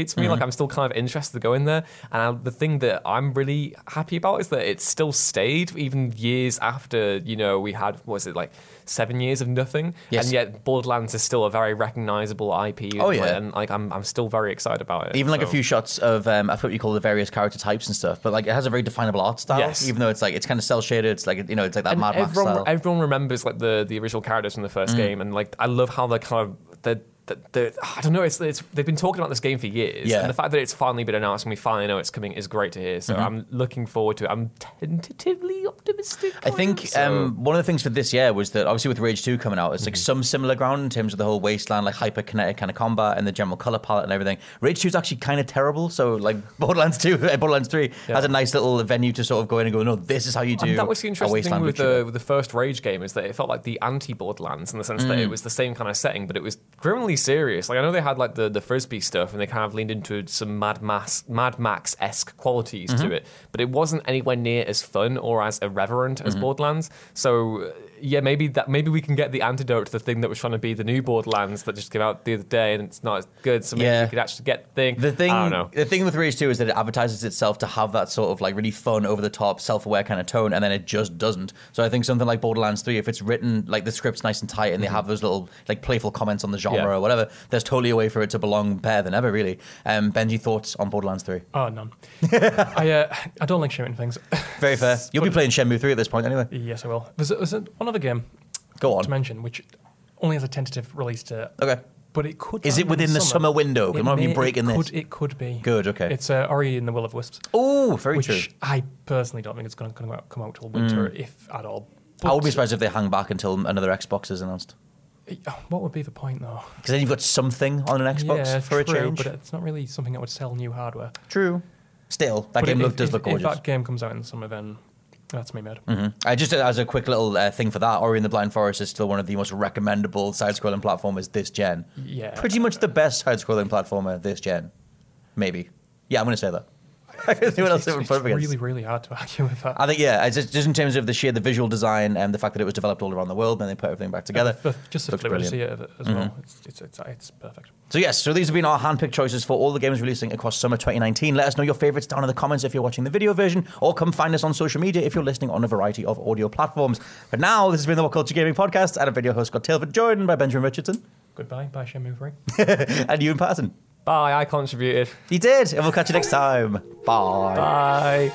Speaker 6: fascinates me. Mm-hmm. Like I'm still kind of interested to go in there. And I, the thing that I'm really happy about is that it's still stayed even years after, you know, we had, what was it, like seven years of nothing? Yes. And yet Borderlands is still a very recognizable I P.
Speaker 5: Oh, yeah.
Speaker 6: And like I'm I'm still very excited about it.
Speaker 5: Even like
Speaker 6: so.
Speaker 5: a few shots of, um, I forget what you call the various character types and stuff, but like it has a very definable art style.
Speaker 6: Yes.
Speaker 5: Even though it's like, it's kind of cell shaded. It's like, you know, it's like that
Speaker 6: and
Speaker 5: Mad Max
Speaker 6: everyone,
Speaker 5: style.
Speaker 6: Everyone remembers like the, the original characters from the first mm. game. And like, I love how they're kind of, they're, The, the, I don't know. It's, it's they've been talking about this game for years,
Speaker 5: yeah.
Speaker 6: and the fact that it's finally been announced and we finally know it's coming is great to hear. So mm-hmm. I'm looking forward to it. I'm tentatively optimistic.
Speaker 5: I think
Speaker 6: so.
Speaker 5: um, one of the things for this year was that obviously with Rage two coming out, it's like mm-hmm. some similar ground in terms of the whole wasteland, like hyper-kinetic kind of combat and the general color palette and everything. Rage two is actually kind of terrible. So like Borderlands two, Borderlands three yeah. has a nice little venue to sort of go in and go, no, this is how you do.
Speaker 6: And that was the interesting thing with
Speaker 5: the,
Speaker 6: the, with the first Rage game is that it felt like the anti-Borderlands in the sense mm. that it was the same kind of setting, but it was criminally serious. Like I know they had like the, the Frisbee stuff and they kind of leaned into some Mad Max Mad Max-esque qualities mm-hmm. to it, but it wasn't anywhere near as fun or as irreverent as mm-hmm. Borderlands. So yeah, maybe that maybe we can get the antidote to the thing that was trying to be the new Borderlands that just came out the other day and it's not as good. So maybe
Speaker 5: yeah.
Speaker 6: we could actually get the thing.
Speaker 5: The thing,
Speaker 6: I don't know.
Speaker 5: The thing with Rage two is that it advertises itself to have that sort of like really fun, over the top, self-aware kind of tone, and then it just doesn't. So I think something like Borderlands three, if it's written like the script's nice and tight and mm-hmm. they have those little like playful comments on the genre yeah. or whatever, there's totally a way for it to belong better than ever, really. Um, Benji, thoughts on Borderlands three?
Speaker 7: Oh, none. I uh, I don't like shooting things.
Speaker 5: Very fair. You'll be playing Shenmue three at this point anyway.
Speaker 7: Yes, I will. There's, there's one other game
Speaker 5: Go on.
Speaker 7: to mention, which only has a tentative release date.
Speaker 5: Okay.
Speaker 7: But it could.
Speaker 5: Is it within the summer, summer window? It might be breaking
Speaker 7: it
Speaker 5: this.
Speaker 7: Could, it could be.
Speaker 5: Good, okay.
Speaker 7: It's uh, Ori and the Will of Wisps.
Speaker 5: Oh, very
Speaker 7: which
Speaker 5: true.
Speaker 7: Which I personally don't think it's going to come out, come out till winter, mm. if at all. But
Speaker 5: I would be surprised if they hang back until another Xbox is announced.
Speaker 7: What would be the point, though?
Speaker 5: Because then you've got something on an Xbox
Speaker 7: yeah,
Speaker 5: for
Speaker 7: true,
Speaker 5: a change.
Speaker 7: But it's not really something that would sell new hardware.
Speaker 5: True. Still, that
Speaker 7: but
Speaker 5: game
Speaker 7: if,
Speaker 5: look, does
Speaker 7: if,
Speaker 5: look gorgeous.
Speaker 7: If that game comes out in the summer, then that's me mad.
Speaker 5: Mm-hmm. Uh, just as a quick little uh, thing for that, Ori and the Blind Forest is still one of the most recommendable side-scrolling platformers this gen.
Speaker 7: Yeah.
Speaker 5: Pretty much the best side-scrolling platformer this gen. Maybe. Yeah, I'm going to say that. I can see what else
Speaker 7: it's,
Speaker 5: it would
Speaker 7: it's
Speaker 5: put against.
Speaker 7: really, really hard to argue with that.
Speaker 5: I think, yeah, it's just, just in terms of the sheer, the visual design and the fact that it was developed all around the world and they put everything back together.
Speaker 7: Uh, just the fluidity of it as mm-hmm. well. It's, it's, it's, it's perfect.
Speaker 5: So yes, so these have been our hand-picked choices for all the games releasing across summer twenty nineteen. Let us know your favourites down in the comments if you're watching the video version, or come find us on social media if you're listening on a variety of audio platforms. But now, this has been the What Culture Gaming Podcast, and a video host Scott Tailford, joined by Benjamin Richardson.
Speaker 7: Goodbye, bye Shenmue three.
Speaker 5: And Ewan Patterson.
Speaker 6: Bye, I contributed.
Speaker 5: You did, and we'll catch you next time. Bye.
Speaker 6: Bye.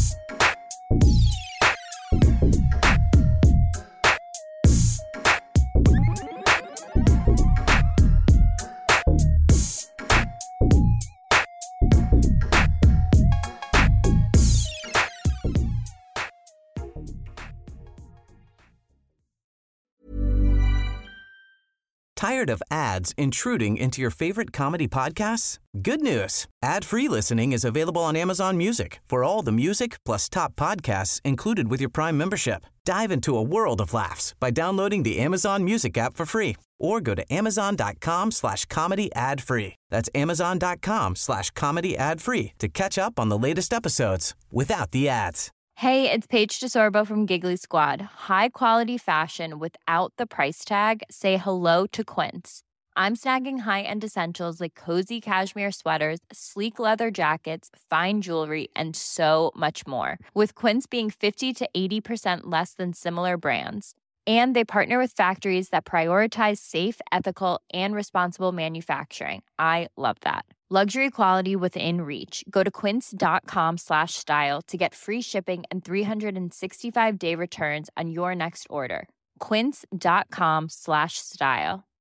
Speaker 4: Tired of ads intruding into your favorite comedy podcasts? Good news. Ad-free listening is available on Amazon Music for all the music plus top podcasts included with your Prime membership. Dive into a world of laughs by downloading the Amazon Music app for free or go to amazon.com slash comedy ad free. That's amazon.com slash comedy ad free to catch up on the latest episodes without the ads.
Speaker 9: Hey, it's Paige DeSorbo from Giggly Squad. High quality fashion without the price tag. Say hello to Quince. I'm snagging high-end essentials like cozy cashmere sweaters, sleek leather jackets, fine jewelry, and so much more. With Quince being fifty to eighty percent less than similar brands. And they partner with factories that prioritize safe, ethical, and responsible manufacturing. I love that. Luxury quality within reach. Go to quince.com slash style to get free shipping and three sixty-five day returns on your next order. Quince.com slash style.